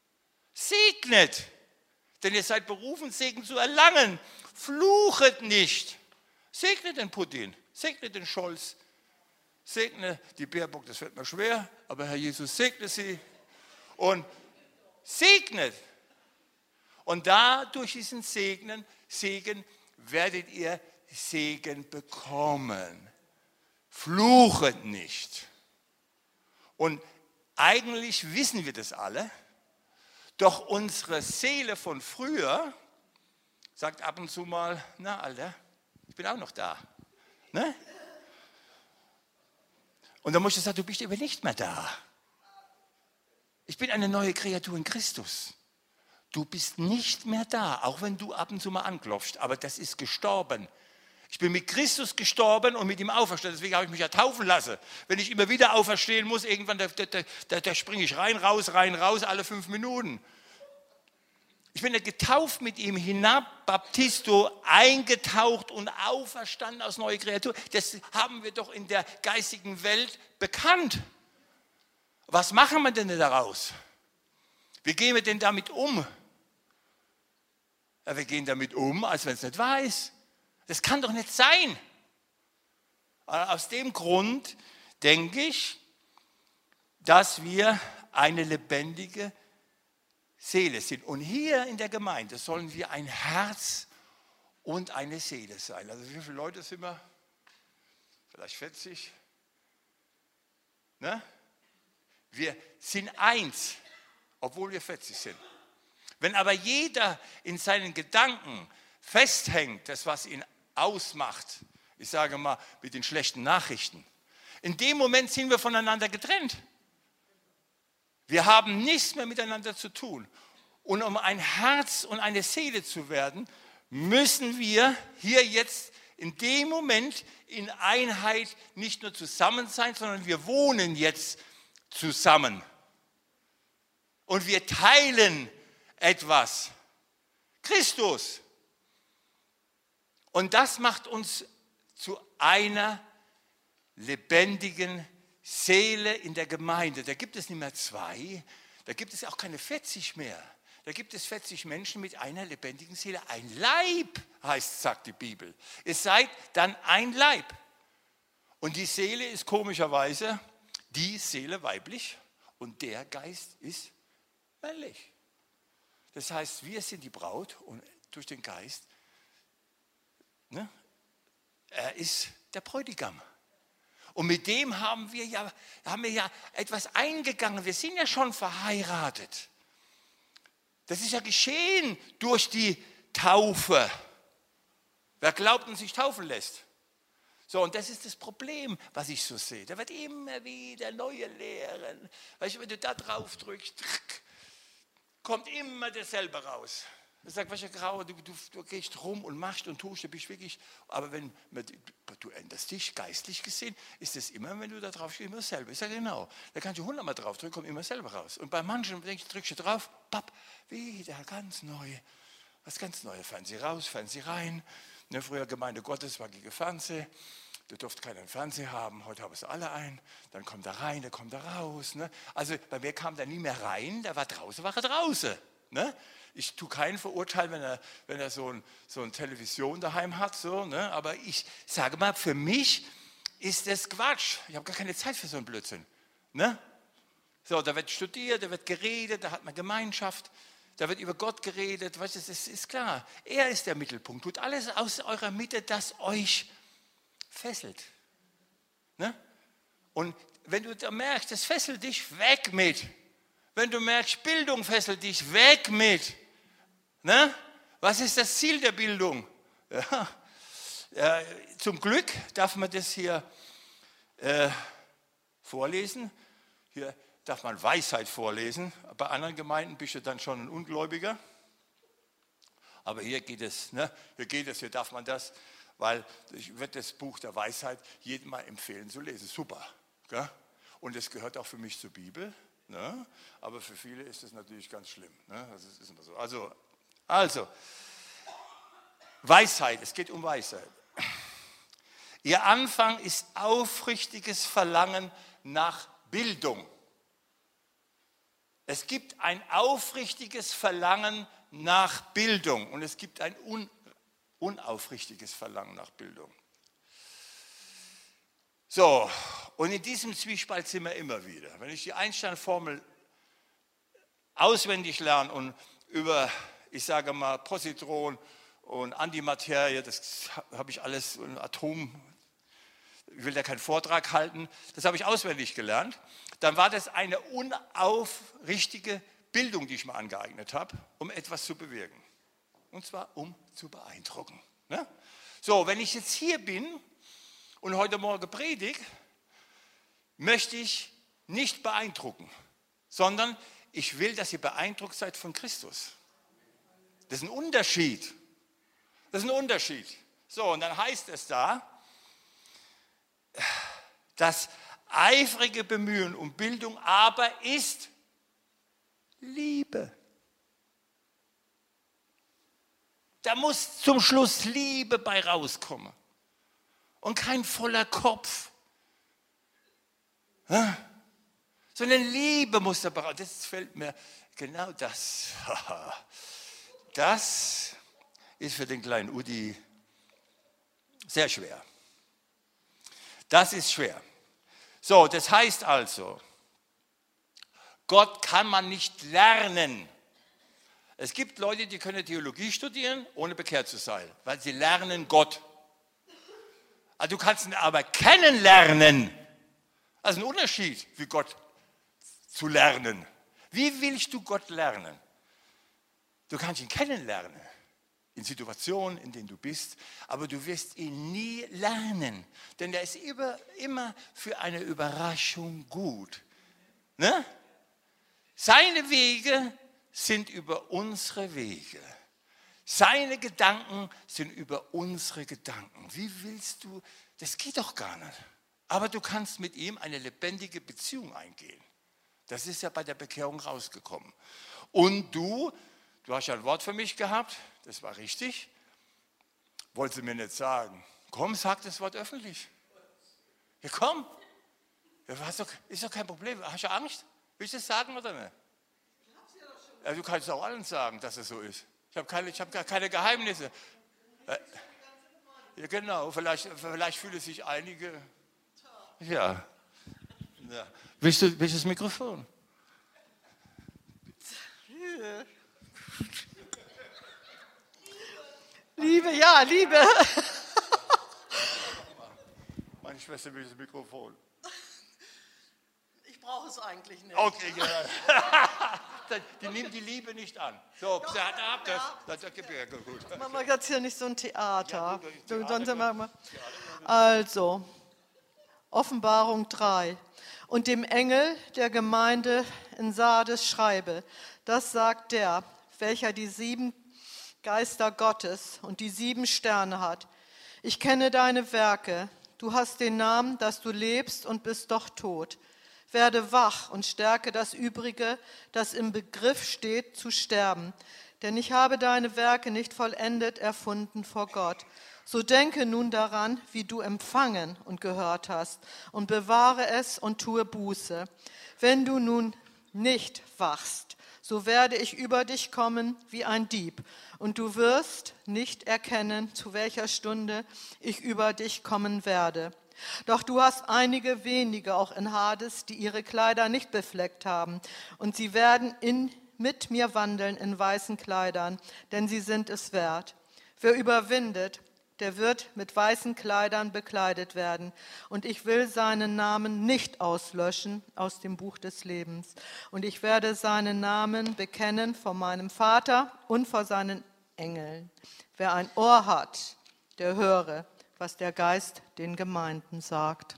Segnet, denn ihr seid berufen, Segen zu erlangen. Fluchet nicht. Segnet den Putin, segnet den Scholz, segne die Baerbock, das fällt mir schwer, aber Herr Jesus segne sie und segnet. Und da durch diesen Segnen, Segen werdet ihr Segen bekommen. Fluchet nicht. Und eigentlich wissen wir das alle, doch unsere Seele von früher sagt ab und zu mal, na Alter, ich bin auch noch da. Ne? Und dann muss ich sagen, du bist aber nicht mehr da. Ich bin eine neue Kreatur in Christus. Du bist nicht mehr da, auch wenn du ab und zu mal anklopfst, aber das ist gestorben. Ich bin mit Christus gestorben und mit ihm auferstanden, deswegen habe ich mich ja taufen lassen. Wenn ich immer wieder auferstehen muss, irgendwann, da, da, da, da springe ich rein, raus, rein, raus, alle fünf Minuten. Ich bin ja getauft mit ihm hinab, Baptisto, eingetaucht und auferstanden als neue Kreatur. Das haben wir doch in der geistigen Welt bekannt. Was machen wir denn daraus? Wie gehen wir denn damit um? Ja, wir gehen damit um, als wenn es nicht wahr ist. Das kann doch nicht sein. Aus dem Grund denke ich, dass wir eine lebendige Seele sind. Und hier in der Gemeinde sollen wir ein Herz und eine Seele sein. Also wie viele Leute sind wir? Vielleicht vierzig. Ne? Wir sind eins, obwohl wir vierzig sind. Wenn aber jeder in seinen Gedanken festhängt, das was ihn ausmacht, ich sage mal mit den schlechten Nachrichten, in dem Moment sind wir voneinander getrennt. Wir haben nichts mehr miteinander zu tun. Und um ein Herz und eine Seele zu werden, müssen wir hier jetzt in dem Moment in Einheit nicht nur zusammen sein, sondern wir wohnen jetzt zusammen. Und wir teilen etwas. Christus. Und das macht uns zu einer lebendigen Seele in der Gemeinde. Da gibt es nicht mehr zwei, Da gibt es auch keine vierzig mehr. Da gibt es vierzig Menschen mit einer lebendigen Seele. Ein Leib, heißt, sagt die Bibel. Ihr seid dann ein Leib. Und die Seele ist komischerweise die Seele weiblich und der Geist ist männlich. Das heißt, wir sind die Braut und durch den Geist, ne, er ist der Bräutigam. Und mit dem haben wir ja, haben wir ja etwas eingegangen. Wir sind ja schon verheiratet. Das ist ja geschehen durch die Taufe. Wer glaubt und sich taufen lässt? So, und das ist das Problem, was ich so sehe. Da wird immer wieder neue Lehren. Weißt du, wenn du da drauf drückst, kommt immer dasselbe raus. Ich sage, weißt du, Grau, du, du, du gehst rum und machst und tust, du bist wirklich, aber wenn du änderst dich, geistlich gesehen, ist es immer, wenn du da drauf stehst, immer dasselbe. Ich sage, genau, da kannst du hundertmal drauf drücken, kommt immer dasselbe raus. Und bei manchen drückst du drauf, papp, wieder ganz neu, was ganz Neues, Fernseh raus, Fernseh rein. Ne, früher Gemeinde Gottes war gegen Fernseh, du durfst keinen Fernseher haben, heute haben es alle ein, dann kommt er rein, dann kommt er raus. Ne? Also bei mir kam der nie mehr rein, der war draußen, war er draußen. Ne? Ich tue keinen verurteilen, wenn er, wenn er so, ein, so eine Television daheim hat, so, ne? Aber ich sage mal, für mich ist das Quatsch. Ich habe gar keine Zeit für so einen Blödsinn. Ne? So, da wird studiert, da wird geredet, da hat man Gemeinschaft, da wird über Gott geredet, weißt du, das ist klar. Er ist der Mittelpunkt. Tut alles aus eurer Mitte, das euch fesselt. Ne? Und wenn du da merkst, das fesselt dich, weg mit. Wenn du merkst, Bildung fesselt dich, weg mit. Ne? Was ist das Ziel der Bildung? Ja. Ja, zum Glück darf man das hier äh, vorlesen. Hier darf man Weisheit vorlesen. Bei anderen Gemeinden bist du dann schon ein Ungläubiger. Aber hier geht es, ne? hier geht es, hier darf man das, weil ich werde das Buch der Weisheit jedem mal empfehlen zu lesen. Super. Gell? Und es gehört auch für mich zur Bibel. Ne? Aber für viele ist es natürlich ganz schlimm. Ne? Das ist immer so. Also, also, Weisheit, es geht um Weisheit. Ihr Anfang ist aufrichtiges Verlangen nach Bildung. Es gibt ein aufrichtiges Verlangen nach Bildung und es gibt ein un, unaufrichtiges Verlangen nach Bildung. So, und in diesem Zwiespalt sind wir immer wieder. Wenn ich die Einstein-Formel auswendig lerne und über, ich sage mal, Positron und Antimaterie, das habe ich alles, ein Atom, ich will da keinen Vortrag halten, das habe ich auswendig gelernt, dann war das eine unaufrichtige Bildung, die ich mir angeeignet habe, um etwas zu bewirken. Und zwar, um zu beeindrucken. Ne? So, wenn ich jetzt hier bin und heute Morgen predige, möchte ich nicht beeindrucken, sondern ich will, dass ihr beeindruckt seid von Christus. Das ist ein Unterschied. Das ist ein Unterschied. So, und dann heißt es da, das eifrige Bemühen um Bildung aber ist Liebe. Da muss zum Schluss Liebe bei rauskommen. Und kein voller Kopf. Ja? Sondern Liebe muss dabei raus. Das fällt mir genau das. Das ist für den kleinen Udi sehr schwer. Das ist schwer. So, das heißt also, Gott kann man nicht lernen. Es gibt Leute, die können Theologie studieren, ohne bekehrt zu sein, weil sie lernen Gott. Also du kannst ihn aber kennenlernen. Also ein Unterschied, wie Gott zu lernen. Wie willst du Gott lernen? Du kannst ihn kennenlernen. In Situationen, in denen du bist, aber du wirst ihn nie lernen, denn er ist immer, immer für eine Überraschung gut. Ne? Seine Wege sind über unsere Wege. Seine Gedanken sind über unsere Gedanken. Wie willst du, das geht doch gar nicht. Aber du kannst mit ihm eine lebendige Beziehung eingehen. Das ist ja bei der Bekehrung rausgekommen. Und du, du hast ja ein Wort für mich gehabt, das war richtig. Wolltest du mir nicht sagen. Komm, sag das Wort öffentlich. Ja, komm. Ja, hast doch, ist doch kein Problem. Hast du Angst? Willst du es sagen oder nicht? Ja, du kannst auch allen sagen, dass es so ist. Ich habe keine, ich hab gar keine Geheimnisse. Äh, ja, genau, vielleicht, vielleicht fühlen sich einige. Ja. ja. Willst du, willst du das Mikrofon? Liebe, ja, Liebe. Meine Schwester will das Mikrofon. Ich brauche es eigentlich nicht. Okay, ja. Die nimmt die Liebe nicht an. So, Doch, ab, ab, das, ja. das, das, das, das, gut. Machen wir jetzt hier nicht so ein Theater. Ja, gut, So, Theater, sonst gut. machen wir- Also, Offenbarung drei. Und dem Engel der Gemeinde in Sardes schreibe, das sagt der, welcher die sieben Geister Gottes und die sieben Sterne hat. Ich kenne deine Werke. Du hast den Namen, dass du lebst und bist doch tot. Werde wach und stärke das Übrige, das im Begriff steht, zu sterben. Denn ich habe deine Werke nicht vollendet erfunden vor Gott. So denke nun daran, wie du empfangen und gehört hast, und bewahre es und tue Buße. Wenn du nun nicht wachst, so werde ich über dich kommen wie ein Dieb, und du wirst nicht erkennen, zu welcher Stunde ich über dich kommen werde. Doch du hast einige wenige auch in Hades, die ihre Kleider nicht befleckt haben, und sie werden in, mit mir wandeln in weißen Kleidern, denn sie sind es wert. Wer überwindet, der wird mit weißen Kleidern bekleidet werden. Und ich will seinen Namen nicht auslöschen aus dem Buch des Lebens. Und ich werde seinen Namen bekennen vor meinem Vater und vor seinen Engeln. Wer ein Ohr hat, der höre, was der Geist den Gemeinden sagt.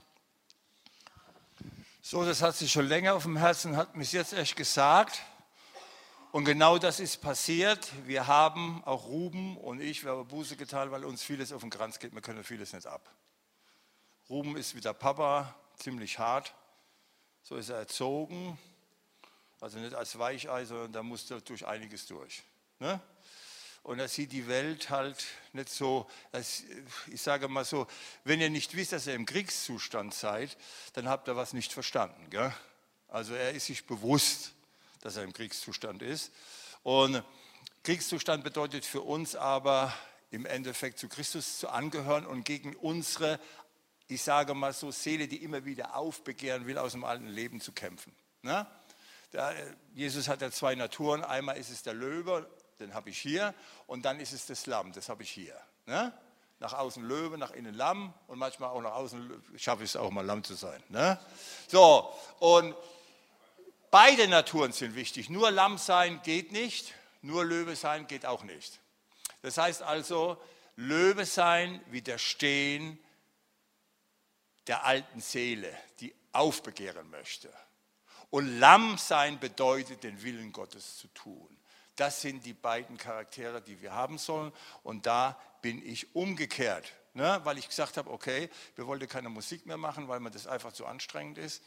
So, das hat sie schon länger auf dem Herzen, hat mich jetzt echt gesagt. Und genau das ist passiert. Wir haben, auch Ruben und ich, wir haben Buße getan, weil uns vieles auf den Kranz geht. Wir können vieles nicht ab. Ruben ist wie der Papa, ziemlich hart. So ist er erzogen. Also nicht als Weichei, sondern da musste durch einiges durch. Ne? Und er sieht die Welt halt nicht so, als, ich sage mal so, wenn ihr nicht wisst, dass ihr im Kriegszustand seid, dann habt ihr was nicht verstanden. Gell? Also er ist sich bewusst, dass er im Kriegszustand ist. Und Kriegszustand bedeutet für uns aber im Endeffekt zu Christus zu angehören und gegen unsere, ich sage mal so, Seele, die immer wieder aufbegehren will, aus dem alten Leben zu kämpfen. Ne? Da, Jesus hat ja zwei Naturen. Einmal ist es der Löwe, den habe ich hier, und dann ist es das Lamm, das habe ich hier. Ne? Nach außen Löwe, nach innen Lamm, und manchmal auch nach außen schaffe ich es auch mal Lamm zu sein. Ne? So, und beide Naturen sind wichtig. Nur Lamm sein geht nicht, nur Löwe sein geht auch nicht. Das heißt also, Löwe sein, widerstehen der alten Seele, die aufbegehren möchte. Und Lamm sein bedeutet, den Willen Gottes zu tun. Das sind die beiden Charaktere, die wir haben sollen. Und da bin ich umgekehrt, ne? Weil ich gesagt habe, okay, wir wollten keine Musik mehr machen, weil mir das einfach zu anstrengend ist.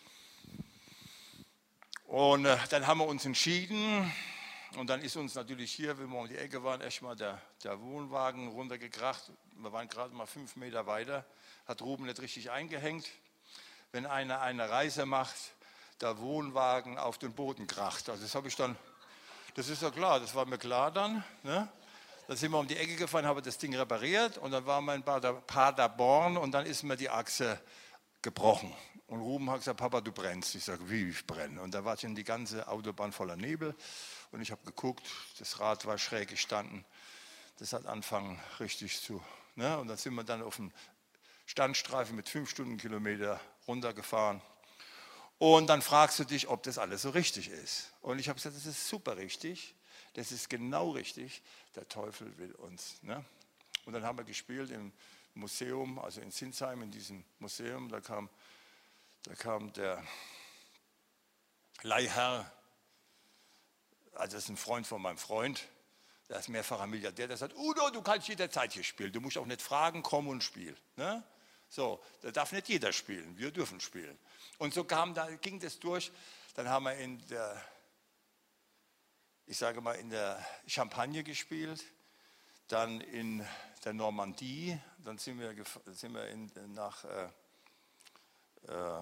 Und äh, dann haben wir uns entschieden, und dann ist uns natürlich hier, wenn wir um die Ecke waren, echt mal der, der Wohnwagen runtergekracht. Wir waren gerade mal fünf Meter weiter, hat Ruben nicht richtig eingehängt. Wenn einer eine Reise macht, der Wohnwagen auf den Boden kracht. Also das habe ich dann, das ist ja klar, das war mir klar dann. Ne? Dann sind wir um die Ecke gefahren, haben das Ding repariert, und dann waren wir in Paderborn, und dann ist mir die Achse gebrochen. Und Ruben hat gesagt, Papa, du brennst. Ich sage, wie, ich brenne? Und da war schon die ganze Autobahn voller Nebel. Und ich habe geguckt, das Rad war schräg gestanden. Das hat angefangen richtig zu. Ne? Und dann sind wir dann auf dem Standstreifen mit fünf Stundenkilometer runtergefahren. Und dann fragst du dich, ob das alles so richtig ist. Und ich habe gesagt, das ist super richtig. Das ist genau richtig. Der Teufel will uns. Ne? Und dann haben wir gespielt im Museum, also in Sinsheim, in diesem Museum. Da kam, da kam der Leihherr, also das ist ein Freund von meinem Freund, der ist mehrfacher Milliardär, der sagt, Udo, du kannst jederzeit hier spielen, du musst auch nicht fragen, komm und spiel. Ne? So, da darf nicht jeder spielen, wir dürfen spielen. Und so kam, da ging das durch, dann haben wir in der, ich sage mal, in der Champagne gespielt, dann in der Normandie, dann sind wir, sind wir in, nach, äh, äh,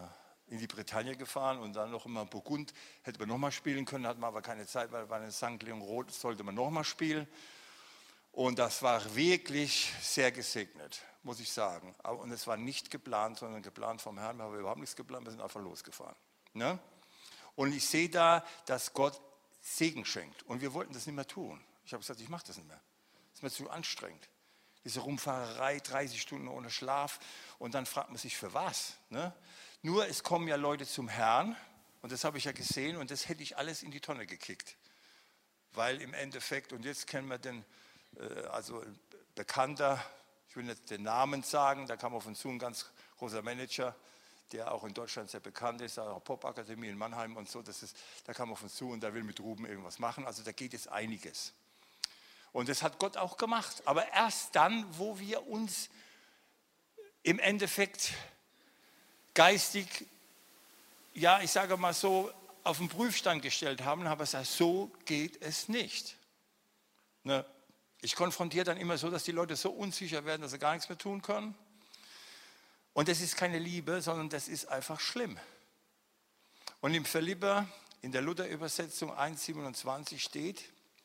in die Bretagne gefahren und dann noch immer Burgund. Hätte man nochmal spielen können, hatten wir aber keine Zeit, weil bei den Sankt Leon Roth sollte man nochmal spielen. Und das war wirklich sehr gesegnet, muss ich sagen. Und es war nicht geplant, sondern geplant vom Herrn. Wir haben überhaupt nichts geplant, wir sind einfach losgefahren. Ne? Und ich sehe da, dass Gott Segen schenkt. Und wir wollten das nicht mehr tun. Ich habe gesagt, ich mache das nicht mehr. Das ist mir zu anstrengend. Diese Rumfahrerei, dreißig Stunden ohne Schlaf. Und dann fragt man sich, für was? Ne? Nur es kommen ja Leute zum Herrn. Und das habe ich ja gesehen. Und das hätte ich alles in die Tonne gekickt. Weil im Endeffekt, und jetzt kennen wir den, äh, also ein Bekannter, ich will nicht den Namen sagen, da kam auf uns zu ein ganz großer Manager, der auch in Deutschland sehr bekannt ist, auch Popakademie in Mannheim und so. Das ist, da kam auf uns zu und der will mit Ruben irgendwas machen. Also da geht jetzt einiges. Und das hat Gott auch gemacht. Aber erst dann, wo wir uns im Endeffekt geistig, ja, ich sage mal so, auf den Prüfstand gestellt haben, haben wir gesagt, so geht es nicht. Ne? Ich konfrontiere dann immer so, dass die Leute so unsicher werden, dass sie gar nichts mehr tun können. Und das ist keine Liebe, sondern das ist einfach schlimm. Und im Philipper, in der Luther-Übersetzung eins siebenundzwanzig steht,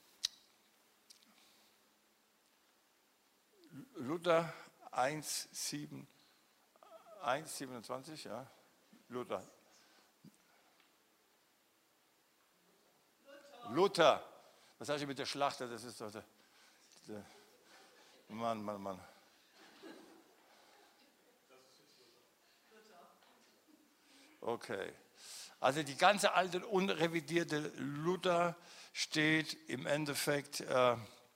Luther eins siebenundzwanzig, ja, Luther. Luther. Was sage ich mit der Schlachter? Das ist doch der, der Mann, Mann, Mann. Okay. Also die ganze alte, unrevidierte Luther steht im Endeffekt, äh,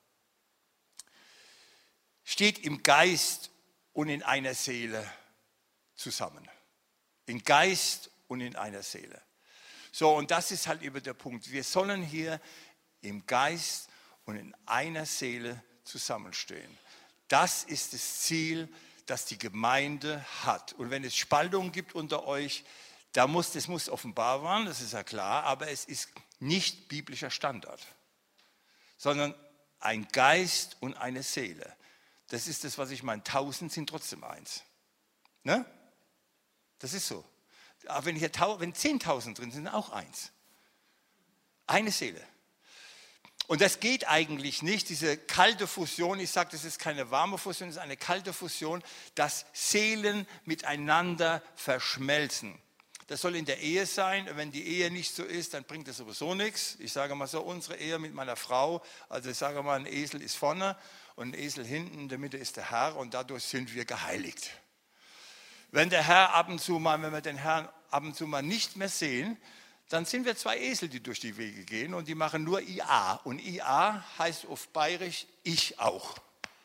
steht im Geist und in einer Seele zusammen. In Geist und in einer Seele. So, und das ist halt eben der Punkt. Wir sollen hier im Geist und in einer Seele zusammenstehen. Das ist das Ziel, das die Gemeinde hat. Und wenn es Spaltungen gibt unter euch, da muss, das muss offenbar werden, das ist ja klar, aber es ist nicht biblischer Standard, sondern ein Geist und eine Seele. Das ist das, was ich meine. Tausend sind trotzdem eins. Ne? Das ist so. Aber wenn hier wenn zehntausend drin sind, sind auch eins. Eine Seele. Und das geht eigentlich nicht, diese kalte Fusion, ich sage, das ist keine warme Fusion, das ist eine kalte Fusion, dass Seelen miteinander verschmelzen. Das soll in der Ehe sein. Wenn die Ehe nicht so ist, dann bringt das sowieso nichts. Ich sage mal so, unsere Ehe mit meiner Frau, also ich sage mal, ein Esel ist vorne und ein Esel hinten, in der Mitte ist der Herr und dadurch sind wir geheiligt. Wenn der Herr ab und zu mal, wenn wir den Herrn ab und zu mal nicht mehr sehen, dann sind wir zwei Esel, die durch die Wege gehen und die machen nur I A. Und I A heißt auf Bayerisch ich auch.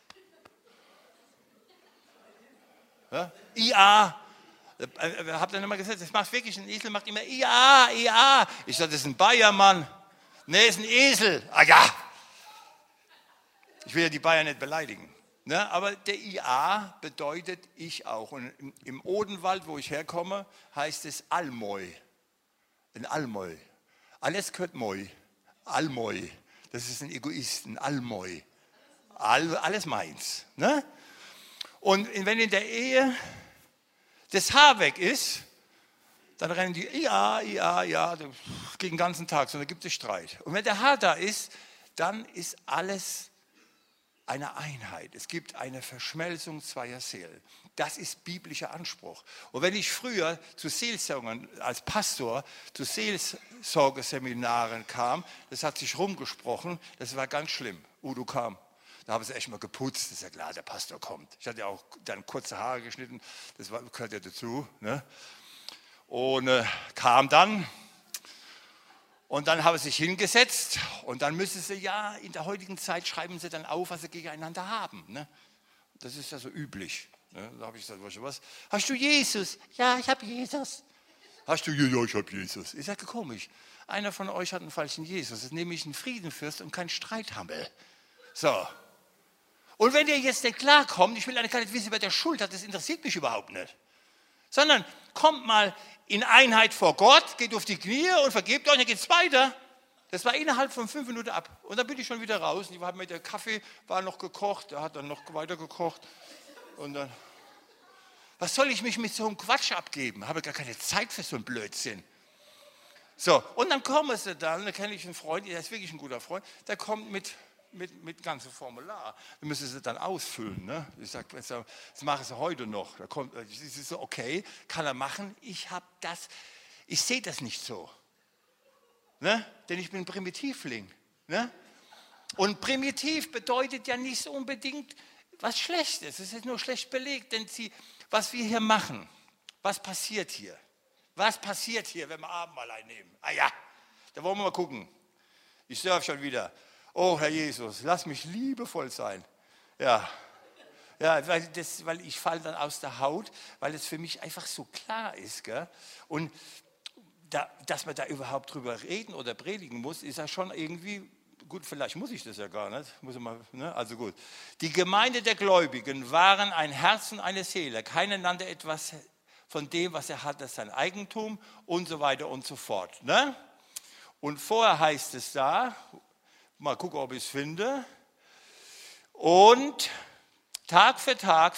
Ja? I A. Habt ihr nicht mal gesagt, das macht wirklich, ein Esel macht immer I A, I A. Ich sage, das ist ein Bayermann. Nee, ist ein Esel. Ah ja. Ich will ja die Bayern nicht beleidigen. Ne? Aber der I A bedeutet ich auch. Und im Odenwald, wo ich herkomme, heißt es Almoi. Ein Almoi. Alles gehört Moi. Almoi. Das ist ein Egoist, ein Almoi. All, alles meins. Ne? Und wenn in der Ehe das Haar weg ist, dann rennen die, ja, ja, ja, gegen den ganzen Tag, sondern gibt es Streit. Und wenn der Haar da ist, dann ist alles eine Einheit. Es gibt eine Verschmelzung zweier Seelen. Das ist biblischer Anspruch. Und wenn ich früher zu Seelsorgern, als Pastor, zu Seelsorgeseminaren kam, das hat sich rumgesprochen, das war ganz schlimm. Udo kam. Da haben sie echt mal geputzt, das ist ja klar, der Pastor kommt. Ich hatte ja auch dann kurze Haare geschnitten, das war, gehört ja dazu. Ne? Und äh, kam dann und dann haben sie sich hingesetzt und dann müssen sie ja, in der heutigen Zeit schreiben sie dann auf, was sie gegeneinander haben. Ne? Das ist ja so üblich. Ne? Da habe ich gesagt, weißt du was, hast du Jesus? Ja, ich habe Jesus. Hast du, ja, ich habe Jesus. Ich sage, komisch, einer von euch hat einen falschen Jesus, das ist nämlich ein Friedenfürst und kein Streithammel. So. Und wenn ihr jetzt nicht klarkommt, ich will eigentlich gar nicht wissen, wer der Schuld hat, das interessiert mich überhaupt nicht. Sondern kommt mal in Einheit vor Gott, geht auf die Knie und vergebt euch, dann geht es weiter. Das war innerhalb von fünf Minuten ab. Und dann bin ich schon wieder raus. Und ich habe mit der Kaffee, war noch gekocht, der hat dann noch weiter gekocht. Und dann, Was soll ich mich mit so einem Quatsch abgeben? Habe gar keine Zeit für so einen Blödsinn. So, und dann kommen sie dann, da kenne ich einen Freund, der ist wirklich ein guter Freund, der kommt mit, mit, mit ganzem Formular. Da müssen sie dann ausfüllen. Ne? Ich sage, das machen sie heute noch. Da kommt, das ist so, okay, kann er machen. Ich habe das, ich sehe das nicht so. Ne? Denn ich bin ein Primitivling. Ne? Und primitiv bedeutet ja nicht so unbedingt was Schlechtes. Es ist nur schlecht belegt, denn sie, was wir hier machen, was passiert hier? Was passiert hier, wenn wir Abendmahl einnehmen? Ah ja, da wollen wir mal gucken. Ich surfe schon wieder. Oh, Herr Jesus, lass mich liebevoll sein. Ja, ja weil, das, weil ich falle dann aus der Haut, weil es für mich einfach so klar ist. Gell? Und da, dass man da überhaupt drüber reden oder predigen muss, ist ja schon irgendwie, gut, vielleicht muss ich das ja gar nicht. Muss ich mal, ne? Also gut. Die Gemeinde der Gläubigen waren ein Herz und eine Seele. Keiner nannte etwas von dem, was er hat, das sein Eigentum und so weiter und so fort. Ne? Und vorher heißt es da, mal gucken, ob ich es finde, und Tag für Tag,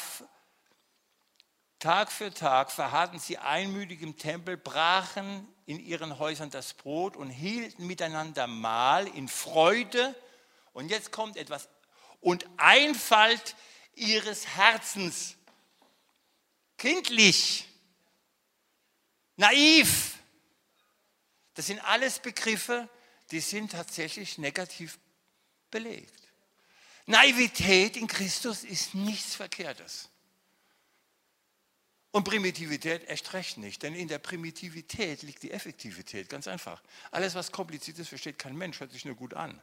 Tag für Tag verharrten sie einmütig im Tempel, brachen in ihren Häusern das Brot und hielten miteinander Mahl in Freude. Und jetzt kommt etwas, und Einfalt ihres Herzens, kindlich, naiv. Das sind alles Begriffe, die sind tatsächlich negativ belegt. Naivität in Christus ist nichts Verkehrtes. Und Primitivität erst recht nicht, denn in der Primitivität liegt die Effektivität, ganz einfach. Alles, was kompliziert ist, versteht kein Mensch, hört sich nur gut an.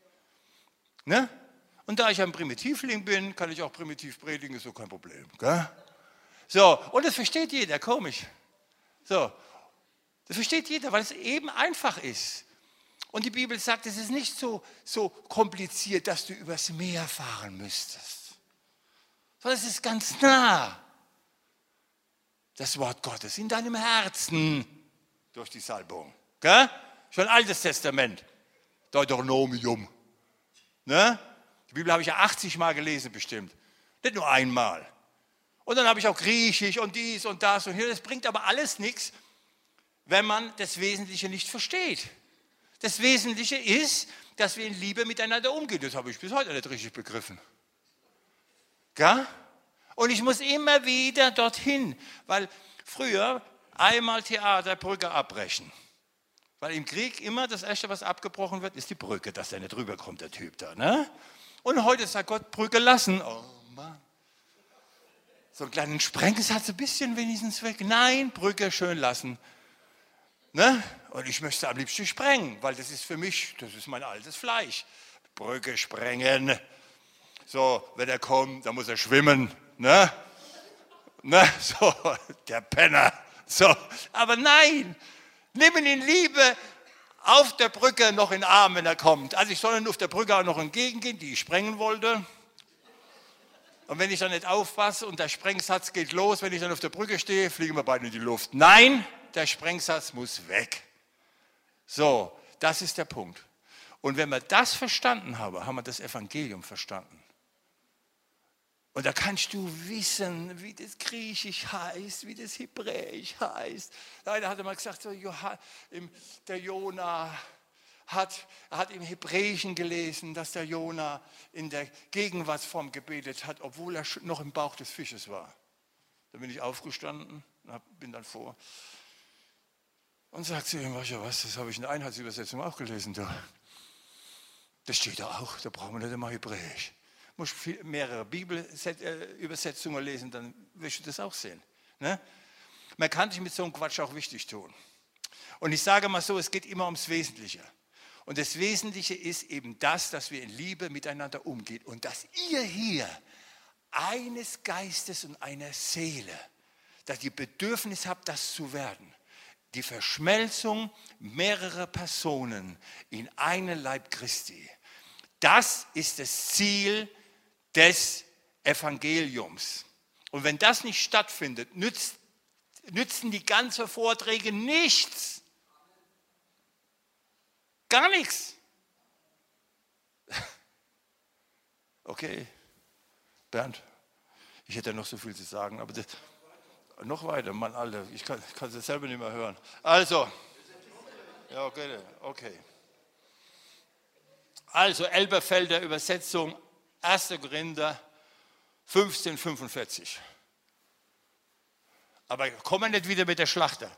Ne? Und da ich ein Primitivling bin, kann ich auch primitiv predigen, ist so kein Problem. Gell? So, und das versteht jeder, komisch. So, das versteht jeder, weil es eben einfach ist. Und die Bibel sagt, es ist nicht so, so kompliziert, dass du übers Meer fahren müsstest, sondern es ist ganz nah. Das Wort Gottes in deinem Herzen durch die Salbung. Gell? Schon Altes Testament, Deuteronomium. Ne? Die Bibel habe ich ja achtzig Mal gelesen bestimmt, nicht nur einmal. Und dann habe ich auch Griechisch und dies und das und hier. Das bringt aber alles nichts, wenn man das Wesentliche nicht versteht. Das Wesentliche ist, dass wir in Liebe miteinander umgehen. Das habe ich bis heute nicht richtig begriffen. Gell? Und ich muss immer wieder dorthin, weil früher einmal Theater, Brücke abbrechen. Weil im Krieg immer das Erste, was abgebrochen wird, ist die Brücke, dass der nicht rüberkommt, der Typ da. Ne? Und heute sagt Gott, Brücke lassen. Oh Mann. So einen kleinen Sprengsatz, ein bisschen wenigstens weg. Nein, Brücke schön lassen. Ne? Und ich möchte am liebsten sprengen, weil das ist für mich, das ist mein altes Fleisch. Brücke sprengen. So, wenn er kommt, dann muss er schwimmen. Ne? Ne? So, der Penner. So, aber nein, nimm ihn in Liebe auf der Brücke noch in den Arm, wenn er kommt. Also ich soll ihn auf der Brücke auch noch entgegengehen, die ich sprengen wollte. Und wenn ich dann nicht aufpasse und der Sprengsatz geht los, wenn ich dann auf der Brücke stehe, fliegen wir beide in die Luft. Nein, der Sprengsatz muss weg. So, das ist der Punkt. Und wenn wir das verstanden haben, haben wir das Evangelium verstanden. Und da kannst du wissen, wie das Griechisch heißt, wie das Hebräisch heißt. Einer hatte mal gesagt, so, der Jona hat, hat im Hebräischen gelesen, dass der Jona in der Gegenwartsform gebetet hat, obwohl er noch im Bauch des Fisches war. Da bin ich aufgestanden, bin dann vor und sagte zu ihm, weißt du was, das habe ich in der Einheitsübersetzung auch gelesen. Da. Das steht da auch, da brauchen wir nicht immer Hebräisch. Du musst viel, mehrere Bibelübersetzungen lesen, dann wirst du das auch sehen. Ne? Man kann sich mit so einem Quatsch auch wichtig tun. Und ich sage mal so, es geht immer ums Wesentliche. Und das Wesentliche ist eben das, dass wir in Liebe miteinander umgehen und dass ihr hier eines Geistes und einer Seele, dass ihr Bedürfnis habt, das zu werden. Die Verschmelzung mehrerer Personen in einen Leib Christi. Das ist das Ziel des Evangeliums. Und wenn das nicht stattfindet, nützt, nützen die ganzen Vorträge nichts. Gar nichts. Okay, Bernd, ich hätte noch so viel zu sagen, aber das, Noch weiter, Mann, Alter, ich kann es selber nicht mehr hören. Also, ja, okay, okay. Also, Elberfelder Übersetzung, erster Korinther fünfzehn fünfundvierzig. Aber kommen wir nicht wieder mit der Schlachter.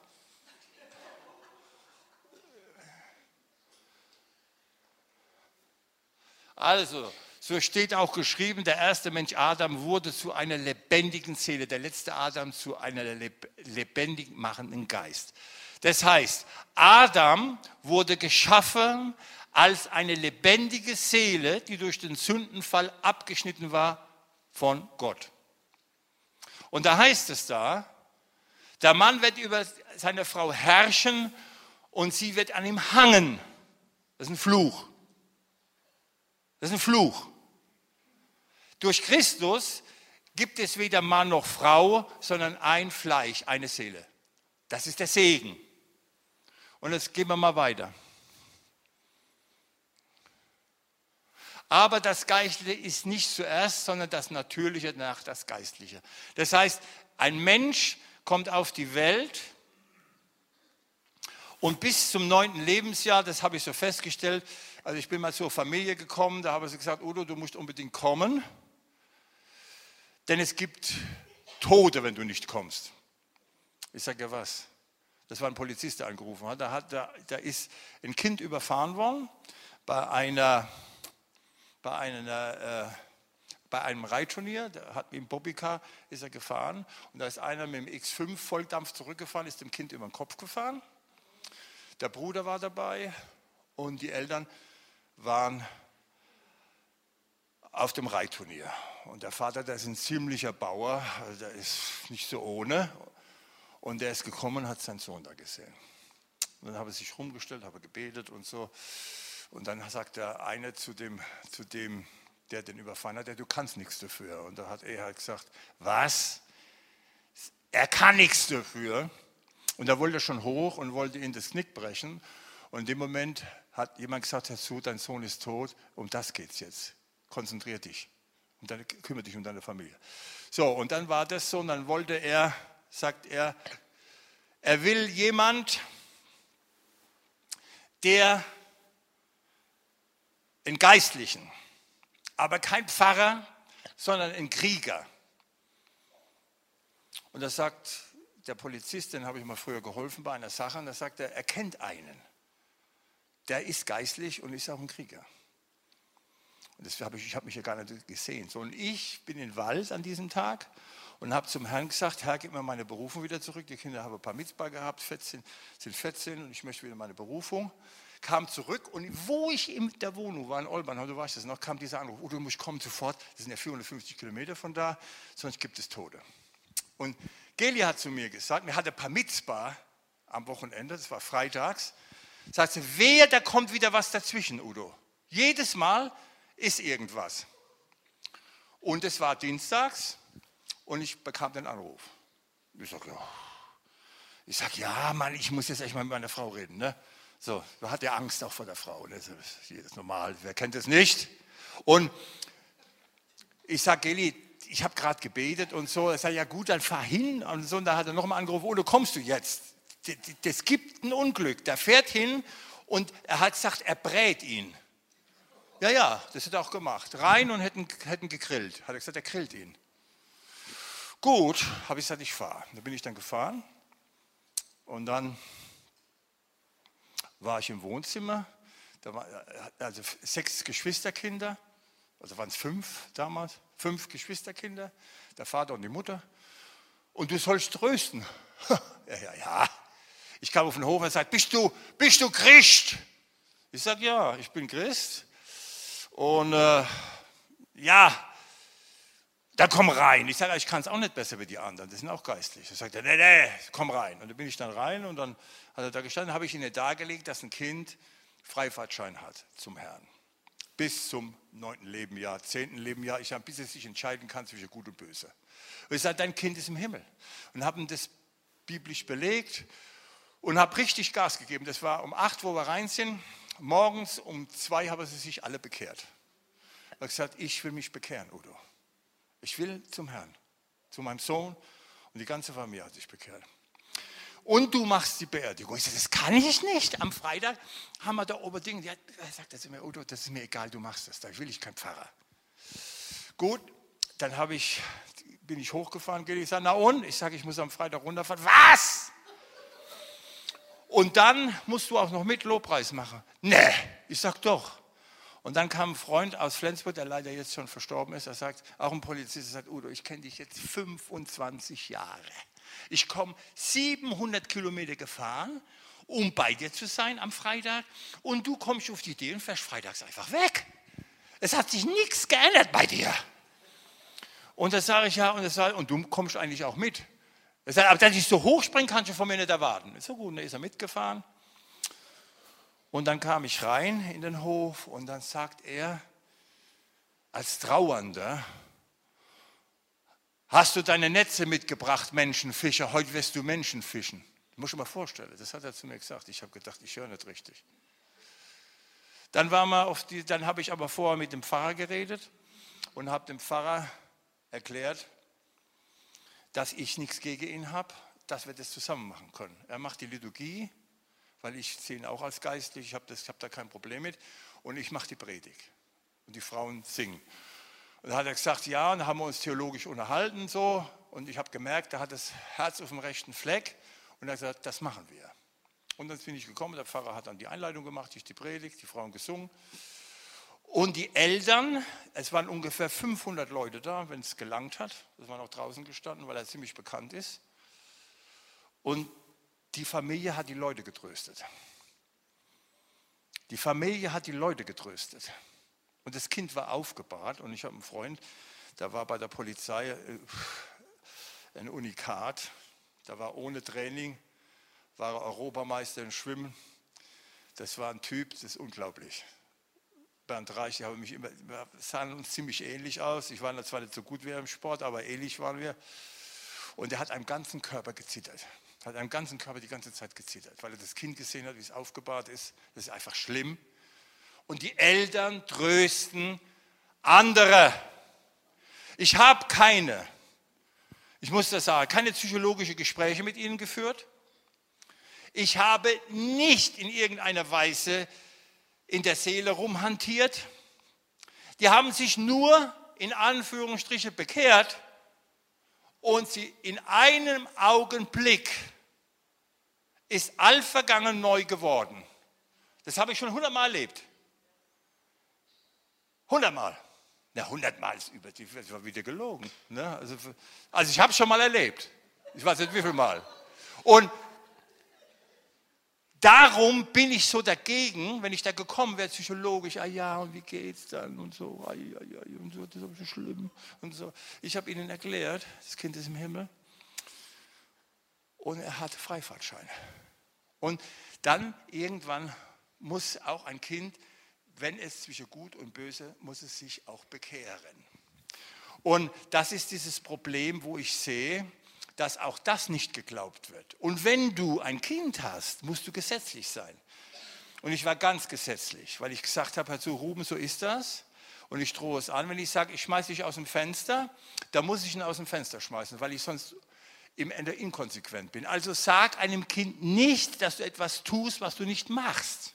Also, so steht auch geschrieben, der erste Mensch Adam wurde zu einer lebendigen Seele, der letzte Adam zu einer lebendig machenden Geist. Das heißt, Adam wurde geschaffen als eine lebendige Seele, die durch den Sündenfall abgeschnitten war von Gott. Und da heißt es da, der Mann wird über seine Frau herrschen und sie wird an ihm hangen. Das ist ein Fluch. Das ist ein Fluch. Durch Christus gibt es weder Mann noch Frau, sondern ein Fleisch, eine Seele. Das ist der Segen. Und jetzt gehen wir mal weiter. Aber das Geistliche ist nicht zuerst, sondern das Natürliche nach das Geistliche. Das heißt, ein Mensch kommt auf die Welt und bis zum neunten Lebensjahr, das habe ich so festgestellt, also ich bin mal zur Familie gekommen, da habe sie gesagt, Udo, du musst unbedingt kommen, denn es gibt Tote, wenn du nicht kommst. Ich sage, ja was? Das war ein Polizist, der angerufen hat. Da, hat da, da ist ein Kind überfahren worden bei, einer, bei, einer, äh, bei einem Reitturnier. Da hat mit dem Bobbycar ist er gefahren und da ist einer mit dem X fünf Volldampf zurückgefahren, ist dem Kind über den Kopf gefahren. Der Bruder war dabei und die Eltern waren auf dem Reitturnier. Und der Vater, der ist ein ziemlicher Bauer, also der ist nicht so ohne. Und der ist gekommen und hat seinen Sohn da gesehen. Und dann habe er sich rumgestellt, habe gebetet und so. Und dann sagt der eine zu dem, zu dem, der den überfahren hat, du kannst nichts dafür. Und da hat er halt gesagt, was? Er kann nichts dafür. Und da wollte er schon hoch und wollte ihn das Knick brechen. Und in dem Moment hat jemand gesagt, Herr Su, dein Sohn ist tot, um das geht's jetzt. Konzentrier dich und dann kümmere dich um deine Familie. So, und dann war das so und dann wollte er, sagt er, er will jemand, der einen Geistlichen, aber kein Pfarrer, sondern ein Krieger. Und das sagt der Polizist, den habe ich mal früher geholfen bei einer Sache, und da sagt er, er kennt einen, der ist geistlich und ist auch ein Krieger. Und das habe ich, ich habe mich ja gar nicht gesehen. So, und ich bin in den Wald an diesem Tag und habe zum Herrn gesagt, Herr, gib mir meine Berufung wieder zurück. Die Kinder haben ein paar Mitzvah gehabt, vierzehn, sind vierzehn und ich möchte wieder meine Berufung. Kam zurück und wo ich in der Wohnung war, in Olbern, du weißt das noch, kam dieser Anruf, oh, du musst kommen sofort, das sind ja vierhundertfünfzig Kilometer von da, sonst gibt es Tote. Und Geli hat zu mir gesagt, mir hatte ein paar Mitzvah am Wochenende, das war freitags, sagt sie, wer, da kommt wieder was dazwischen, Udo. Jedes Mal ist irgendwas. Und es war dienstags und ich bekam den Anruf. Ich sage, ja, ich sag, ja, Mann, ich muss jetzt echt mal mit meiner Frau reden. Ne? So, man hat ja Angst auch vor der Frau. Ne? Das ist normal, wer kennt das nicht? Und ich sage, Geli, ich habe gerade gebetet und so. Er sagt, ja gut, dann fahr hin. Und so, und da hat er nochmal angerufen, Udo, kommst du jetzt? Das gibt ein Unglück. Der fährt hin und er hat gesagt, er brät ihn. Ja, ja, das hat er auch gemacht. Rein und hätten, hätten gegrillt. Hat er gesagt, er grillt ihn. Gut, habe ich gesagt, ich fahre. Da bin ich dann gefahren. Und dann war ich im Wohnzimmer. Da waren also sechs Geschwisterkinder. Also waren es fünf damals. Fünf Geschwisterkinder. Der Vater und die Mutter. Und du sollst trösten. Ja, ja, ja. Ich kam auf den Hof und sagte, bist du, bist du Christ? Ich sage, ja, ich bin Christ. Und äh, ja, dann komm rein. Ich sage, ich kann es auch nicht besser wie die anderen, das sind auch geistlich. Er sagt, nee, nee, komm rein. Und dann bin ich dann rein und dann hat er da gestanden, habe ich ihnen dargelegt, dass ein Kind Freifahrtschein hat zum Herrn. Bis zum neunten Lebenjahr, zehnten Lebenjahr, ich habe, bis es sich entscheiden kann zwischen Gut und Böse. Und ich sage, dein Kind ist im Himmel. Und habe ihm das biblisch belegt und habe richtig Gas gegeben. Das war um acht, wo wir rein sind. Morgens um zwei haben sie sich alle bekehrt. Ich habe gesagt, ich will mich bekehren, Udo. Ich will zum Herrn, zu meinem Sohn. Und Und die ganze Familie hat sich bekehrt. Und du machst die Beerdigung. Ich sage, das kann ich nicht. Am Freitag haben wir da oben Dinge. Er sagt das immer, Udo, das ist mir egal, du machst das. Da will ich kein Pfarrer. Gut, dann habe ich, bin ich hochgefahren. Ich sage, na und? Ich sage, ich muss am Freitag runterfahren. Was? Und dann musst du auch noch mit Lobpreis machen. Nee, ich sage doch. Und dann kam ein Freund aus Flensburg, der leider jetzt schon verstorben ist. Er sagt, auch ein Polizist, er sagt, Udo, ich kenne dich jetzt fünfundzwanzig Jahre. Ich komme siebenhundert Kilometer gefahren, um bei dir zu sein am Freitag. Und du kommst auf die Idee und fährst freitags einfach weg. Es hat sich nichts geändert bei dir. Und das sage ich ja, und, das sage, und du kommst eigentlich auch mit. Er sagt, aber dass ich so hoch springe, kannst du von mir nicht erwarten. Ist so gut, und dann ist er mitgefahren. Und dann kam ich rein in den Hof und dann sagt er, als Trauernder, hast du deine Netze mitgebracht, Menschenfischer, heute wirst du Menschen fischen. Das muss ich mir vorstellen, das hat er zu mir gesagt. Ich habe gedacht, ich höre nicht richtig. Dann, war mal auf die, dann habe ich aber vorher mit dem Pfarrer geredet und habe dem Pfarrer erklärt, dass ich nichts gegen ihn habe, dass wir das zusammen machen können. Er macht die Liturgie, weil ich sehe ihn auch als geistlich, ich habe hab da kein Problem mit, und ich mache die Predigt und die Frauen singen. Und dann hat er gesagt, ja, und dann haben wir uns theologisch unterhalten so, und ich habe gemerkt, er hat das Herz auf dem rechten Fleck, und er hat gesagt, das machen wir. Und dann bin ich gekommen, der Pfarrer hat dann die Einleitung gemacht, ich die Predigt, die Frauen gesungen. Und die Eltern, es waren ungefähr fünfhundert Leute da, wenn es gelangt hat, das waren auch draußen gestanden, weil er ziemlich bekannt ist. Und die Familie hat die Leute getröstet. Die Familie hat die Leute getröstet. Und das Kind war aufgebahrt. Und ich habe einen Freund, der war bei der Polizei ein Unikat. Der war ohne Training, war er Europameister im Schwimmen. Das war ein Typ, das ist unglaublich. Bernd Reich, die haben mich immer, wir sahen uns ziemlich ähnlich aus. Ich war zwar nicht so gut wie er im Sport, aber ähnlich waren wir. Und er hat am ganzen Körper gezittert. Hat am ganzen Körper die ganze Zeit gezittert, weil er das Kind gesehen hat, wie es aufgebahrt ist. Das ist einfach schlimm. Und die Eltern trösten andere. Ich habe keine, ich muss das sagen, keine psychologische Gespräche mit ihnen geführt. Ich habe nicht in irgendeiner Weise in der Seele rumhantiert. Die haben sich nur in Anführungsstriche bekehrt und sie in einem Augenblick ist allvergangen neu geworden. Das habe ich schon hundertmal erlebt. Hundertmal. Na, hundertmal ist übertrieben, das war wieder gelogen. Ne? Also, also ich habe es schon mal erlebt. Ich weiß nicht wie viel Mal. Und darum bin ich so dagegen, wenn ich da gekommen wäre, psychologisch, ah ja, und wie geht's dann und so, ah, ja, ja, und so, das ist so schlimm und so. Ich habe ihnen erklärt, das Kind ist im Himmel und er hat Freifahrtschein. Und dann irgendwann muss auch ein Kind, wenn es zwischen Gut und Böse, muss es sich auch bekehren. Und das ist dieses Problem, wo ich sehe, dass auch das nicht geglaubt wird. Und wenn du ein Kind hast, musst du gesetzlich sein. Und ich war ganz gesetzlich, weil ich gesagt habe, Herr zu Ruben, so ist das. Und ich drohe es an, wenn ich sage, ich schmeiße dich aus dem Fenster, dann muss ich ihn aus dem Fenster schmeißen, weil ich sonst im Ende inkonsequent bin. Also sag einem Kind nicht, dass du etwas tust, was du nicht machst.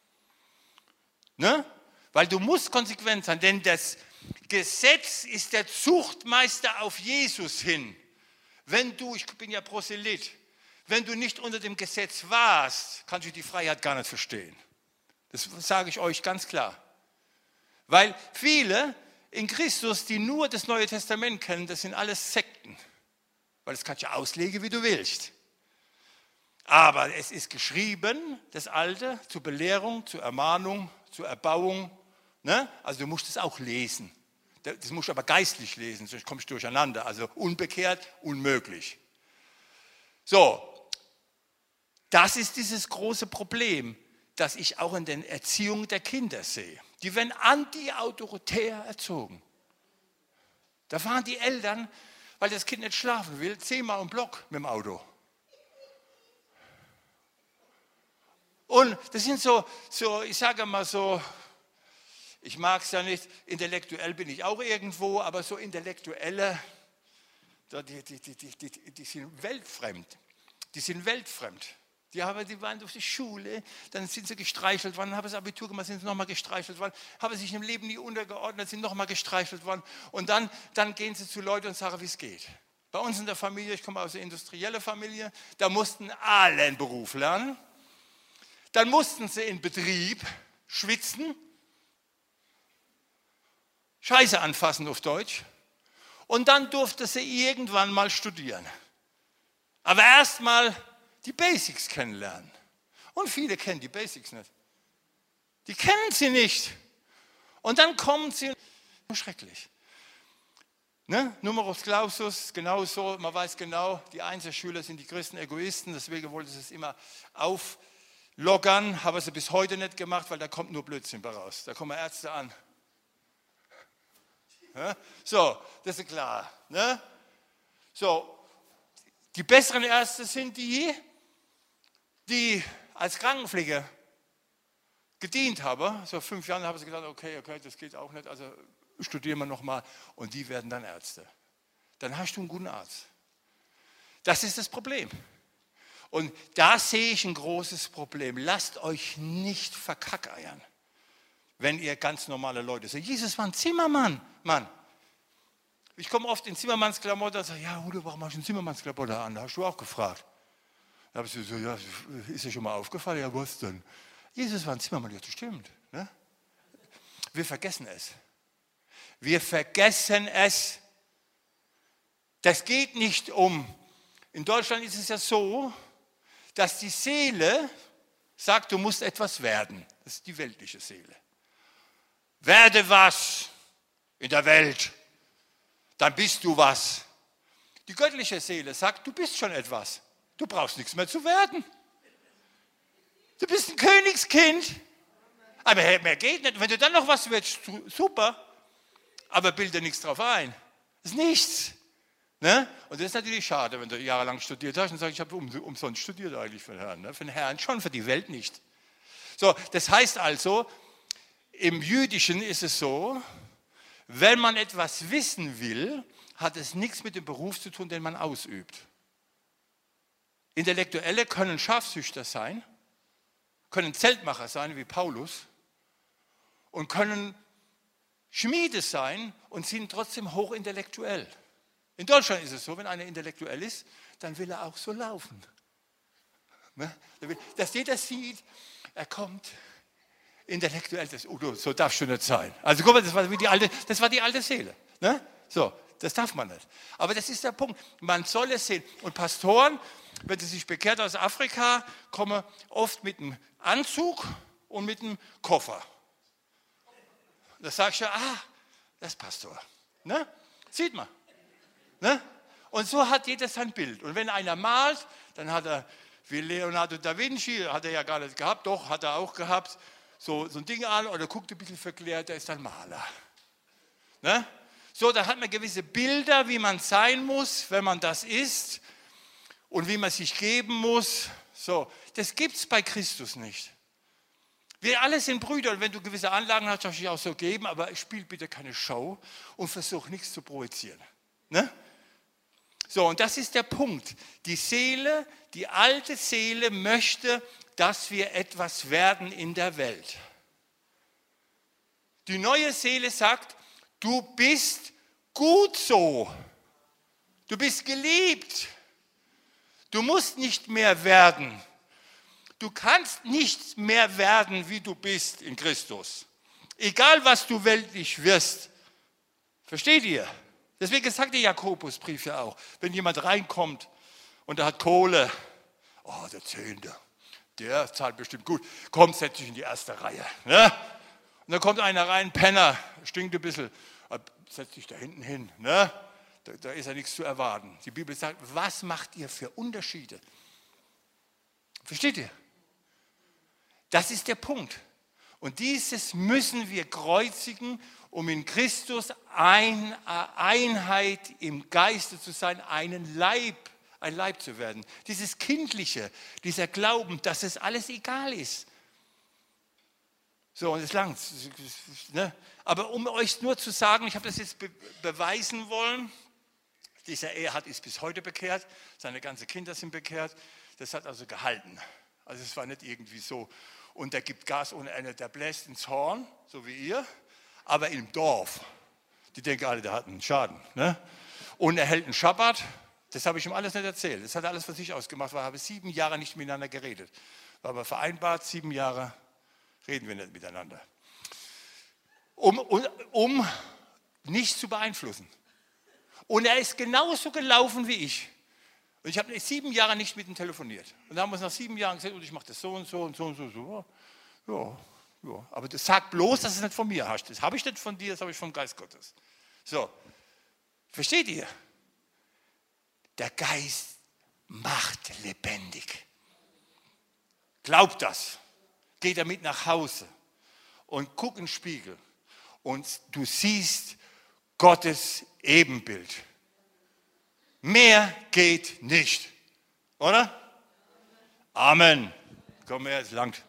Ne? Weil du musst konsequent sein, denn das Gesetz ist der Zuchtmeister auf Jesus hin. Wenn du, ich bin ja Proselyt, wenn du nicht unter dem Gesetz warst, kannst du die Freiheit gar nicht verstehen. Das sage ich euch ganz klar. Weil viele in Christus, die nur das Neue Testament kennen, das sind alles Sekten. Weil das kannst du auslegen, wie du willst. Aber es ist geschrieben, das Alte, zur Belehrung, zur Ermahnung, zur Erbauung. Ne? Also du musst es auch lesen. Das musst du aber geistlich lesen, sonst kommst du durcheinander. Also unbekehrt, unmöglich. So, das ist dieses große Problem, das ich auch in der Erziehung der Kinder sehe. Die werden anti-autoritär erzogen. Da fahren die Eltern, weil das Kind nicht schlafen will, zehnmal im Block mit dem Auto. Und das sind so, so ich sage mal so, ich mag es ja nicht, intellektuell bin ich auch irgendwo, aber so intellektuelle die, die, die, die, die, die sind weltfremd. Die sind weltfremd. Die, haben, die waren durch die Schule, dann sind sie gestreichelt worden, haben das Abitur gemacht, sind sie nochmal gestreichelt worden, haben sich im Leben nie untergeordnet, sind nochmal gestreichelt worden. Und dann, dann gehen sie zu Leuten und sagen, wie es geht. Bei uns in der Familie, ich komme aus einer industriellen Familie, da mussten alle einen Beruf lernen. Dann mussten sie in Betrieb schwitzen, Scheiße anfassen auf Deutsch. Und dann durfte sie irgendwann mal studieren. Aber erst mal die Basics kennenlernen. Und viele kennen die Basics nicht. Die kennen sie nicht. Und dann kommen sie, schrecklich. Ne? Numerus Clausus, genauso, man weiß genau, die Einzelschüler sind die größten Egoisten, deswegen wollte sie es immer auflockern, haben sie bis heute nicht gemacht, weil da kommt nur Blödsinn bei raus. Da kommen Ärzte an. Ja? So, das ist klar. Ne? So, die besseren Ärzte sind die, die als Krankenpfleger gedient haben. So fünf Jahren haben sie gedacht, okay, okay, das geht auch nicht, also studieren wir nochmal. Und die werden dann Ärzte. Dann hast du einen guten Arzt. Das ist das Problem. Und da sehe ich ein großes Problem. Lasst euch nicht verkackeiern, wenn ihr ganz normale Leute seid. Jesus war ein Zimmermann, Mann. Ich komme oft in Zimmermannsklamotten und sage, ja, Udo, warum hast du einen Zimmermannsklamotten an? Da hast du auch gefragt. Da habe ich so, ja, ist dir schon mal aufgefallen? Ja, was denn? Jesus war ein Zimmermann, ja, das stimmt. Ne? Wir vergessen es. Wir vergessen es. Das geht nicht um. In Deutschland ist es ja so, dass die Seele sagt, du musst etwas werden. Das ist die weltliche Seele. Werde was in der Welt, dann bist du was. Die göttliche Seele sagt, du bist schon etwas. Du brauchst nichts mehr zu werden. Du bist ein Königskind. Aber mehr geht nicht. Wenn du dann noch was willst, super. Aber bilde nichts drauf ein. Das ist nichts. Ne? Und das ist natürlich schade, wenn du jahrelang studiert hast und sagst, ich habe umsonst studiert eigentlich für den Herrn. Ne? Für den Herrn schon, für die Welt nicht. So, das heißt also, im Jüdischen ist es so, wenn man etwas wissen will, hat es nichts mit dem Beruf zu tun, den man ausübt. Intellektuelle können Scharfsüchter sein, können Zeltmacher sein wie Paulus und können Schmiede sein und sind trotzdem hochintellektuell. In Deutschland ist es so, wenn einer intellektuell ist, dann will er auch so laufen. Dass jeder sieht, er kommt intellektuell, das Udo, so darfst du nicht sein. Also guck mal, das war die alte, das war die alte Seele. Ne? So, das darf man nicht. Aber das ist der Punkt, man soll es sehen. Und Pastoren, wenn sie sich bekehrt aus Afrika, kommen oft mit einem Anzug und mit einem Koffer. Da sagst du, ah, das ist Pastor. Ne? Sieht man. Ne? Und so hat jeder sein Bild. Und wenn einer malt, dann hat er, wie Leonardo da Vinci, hat er ja gar nicht gehabt, doch, hat er auch gehabt, so, so ein Ding an oder guckt ein bisschen verklärt, der ist ein Maler. Ne? So, da hat man gewisse Bilder, wie man sein muss, wenn man das ist und wie man sich geben muss. So, das gibt es bei Christus nicht. Wir alle sind Brüder und wenn du gewisse Anlagen hast, darfst du dich auch so geben, aber spiel bitte keine Show und versuch nichts zu projizieren. Ne? So, und das ist der Punkt. Die Seele, die alte Seele möchte, dass wir etwas werden in der Welt. Die neue Seele sagt, du bist gut so. Du bist geliebt. Du musst nicht mehr werden. Du kannst nicht mehr werden, wie du bist in Christus. Egal, was du weltlich wirst. Versteht ihr? Deswegen sagt der Jakobusbrief ja auch, wenn jemand reinkommt und er hat Kohle, oh, der Zehnte, der zahlt bestimmt gut, komm, setz dich in die erste Reihe. Ne? Und dann kommt einer rein, Penner, stinkt ein bisschen, setz dich da hinten hin, ne? da, da ist ja nichts zu erwarten. Die Bibel sagt, was macht ihr für Unterschiede? Versteht ihr? Das ist der Punkt. Und dieses müssen wir kreuzigen, um in Christus eine Einheit im Geiste zu sein, einen Leib, ein Leib zu werden. Dieses Kindliche, dieser Glauben, dass es alles egal ist. So, und es langt. Ne? Aber um euch nur zu sagen, ich habe das jetzt be beweisen wollen, Dieser Erhard ist bis heute bekehrt, seine ganzen Kinder sind bekehrt. Das hat also gehalten. Also es war nicht irgendwie so. Und der gibt Gas ohne Ende, der bläst ins Horn, so wie ihr, aber im Dorf. Die denken alle, der hat einen Schaden. Ne? Und er hält einen Schabbat. Das habe ich ihm alles nicht erzählt. Das hat er alles für sich ausgemacht. Wir haben sieben Jahre nicht miteinander geredet. War aber vereinbart, sieben Jahre reden wir nicht miteinander. Um, um, um nicht zu beeinflussen. Und er ist genauso gelaufen wie ich. Und ich habe sieben Jahre nicht mit ihm telefoniert. Und dann haben wir uns nach sieben Jahren gesagt, und ich mache das so und so und so und so. so. Ja, ja. Aber das sagt bloß, dass es nicht von mir hast. Das habe ich nicht von dir, das habe ich vom Geist Gottes. So, versteht ihr? Der Geist macht lebendig. Glaubt das. Geh damit nach Hause und guck in den Spiegel. Und du siehst Gottes Ebenbild. Mehr geht nicht. Oder? Amen. Komm her, es langt.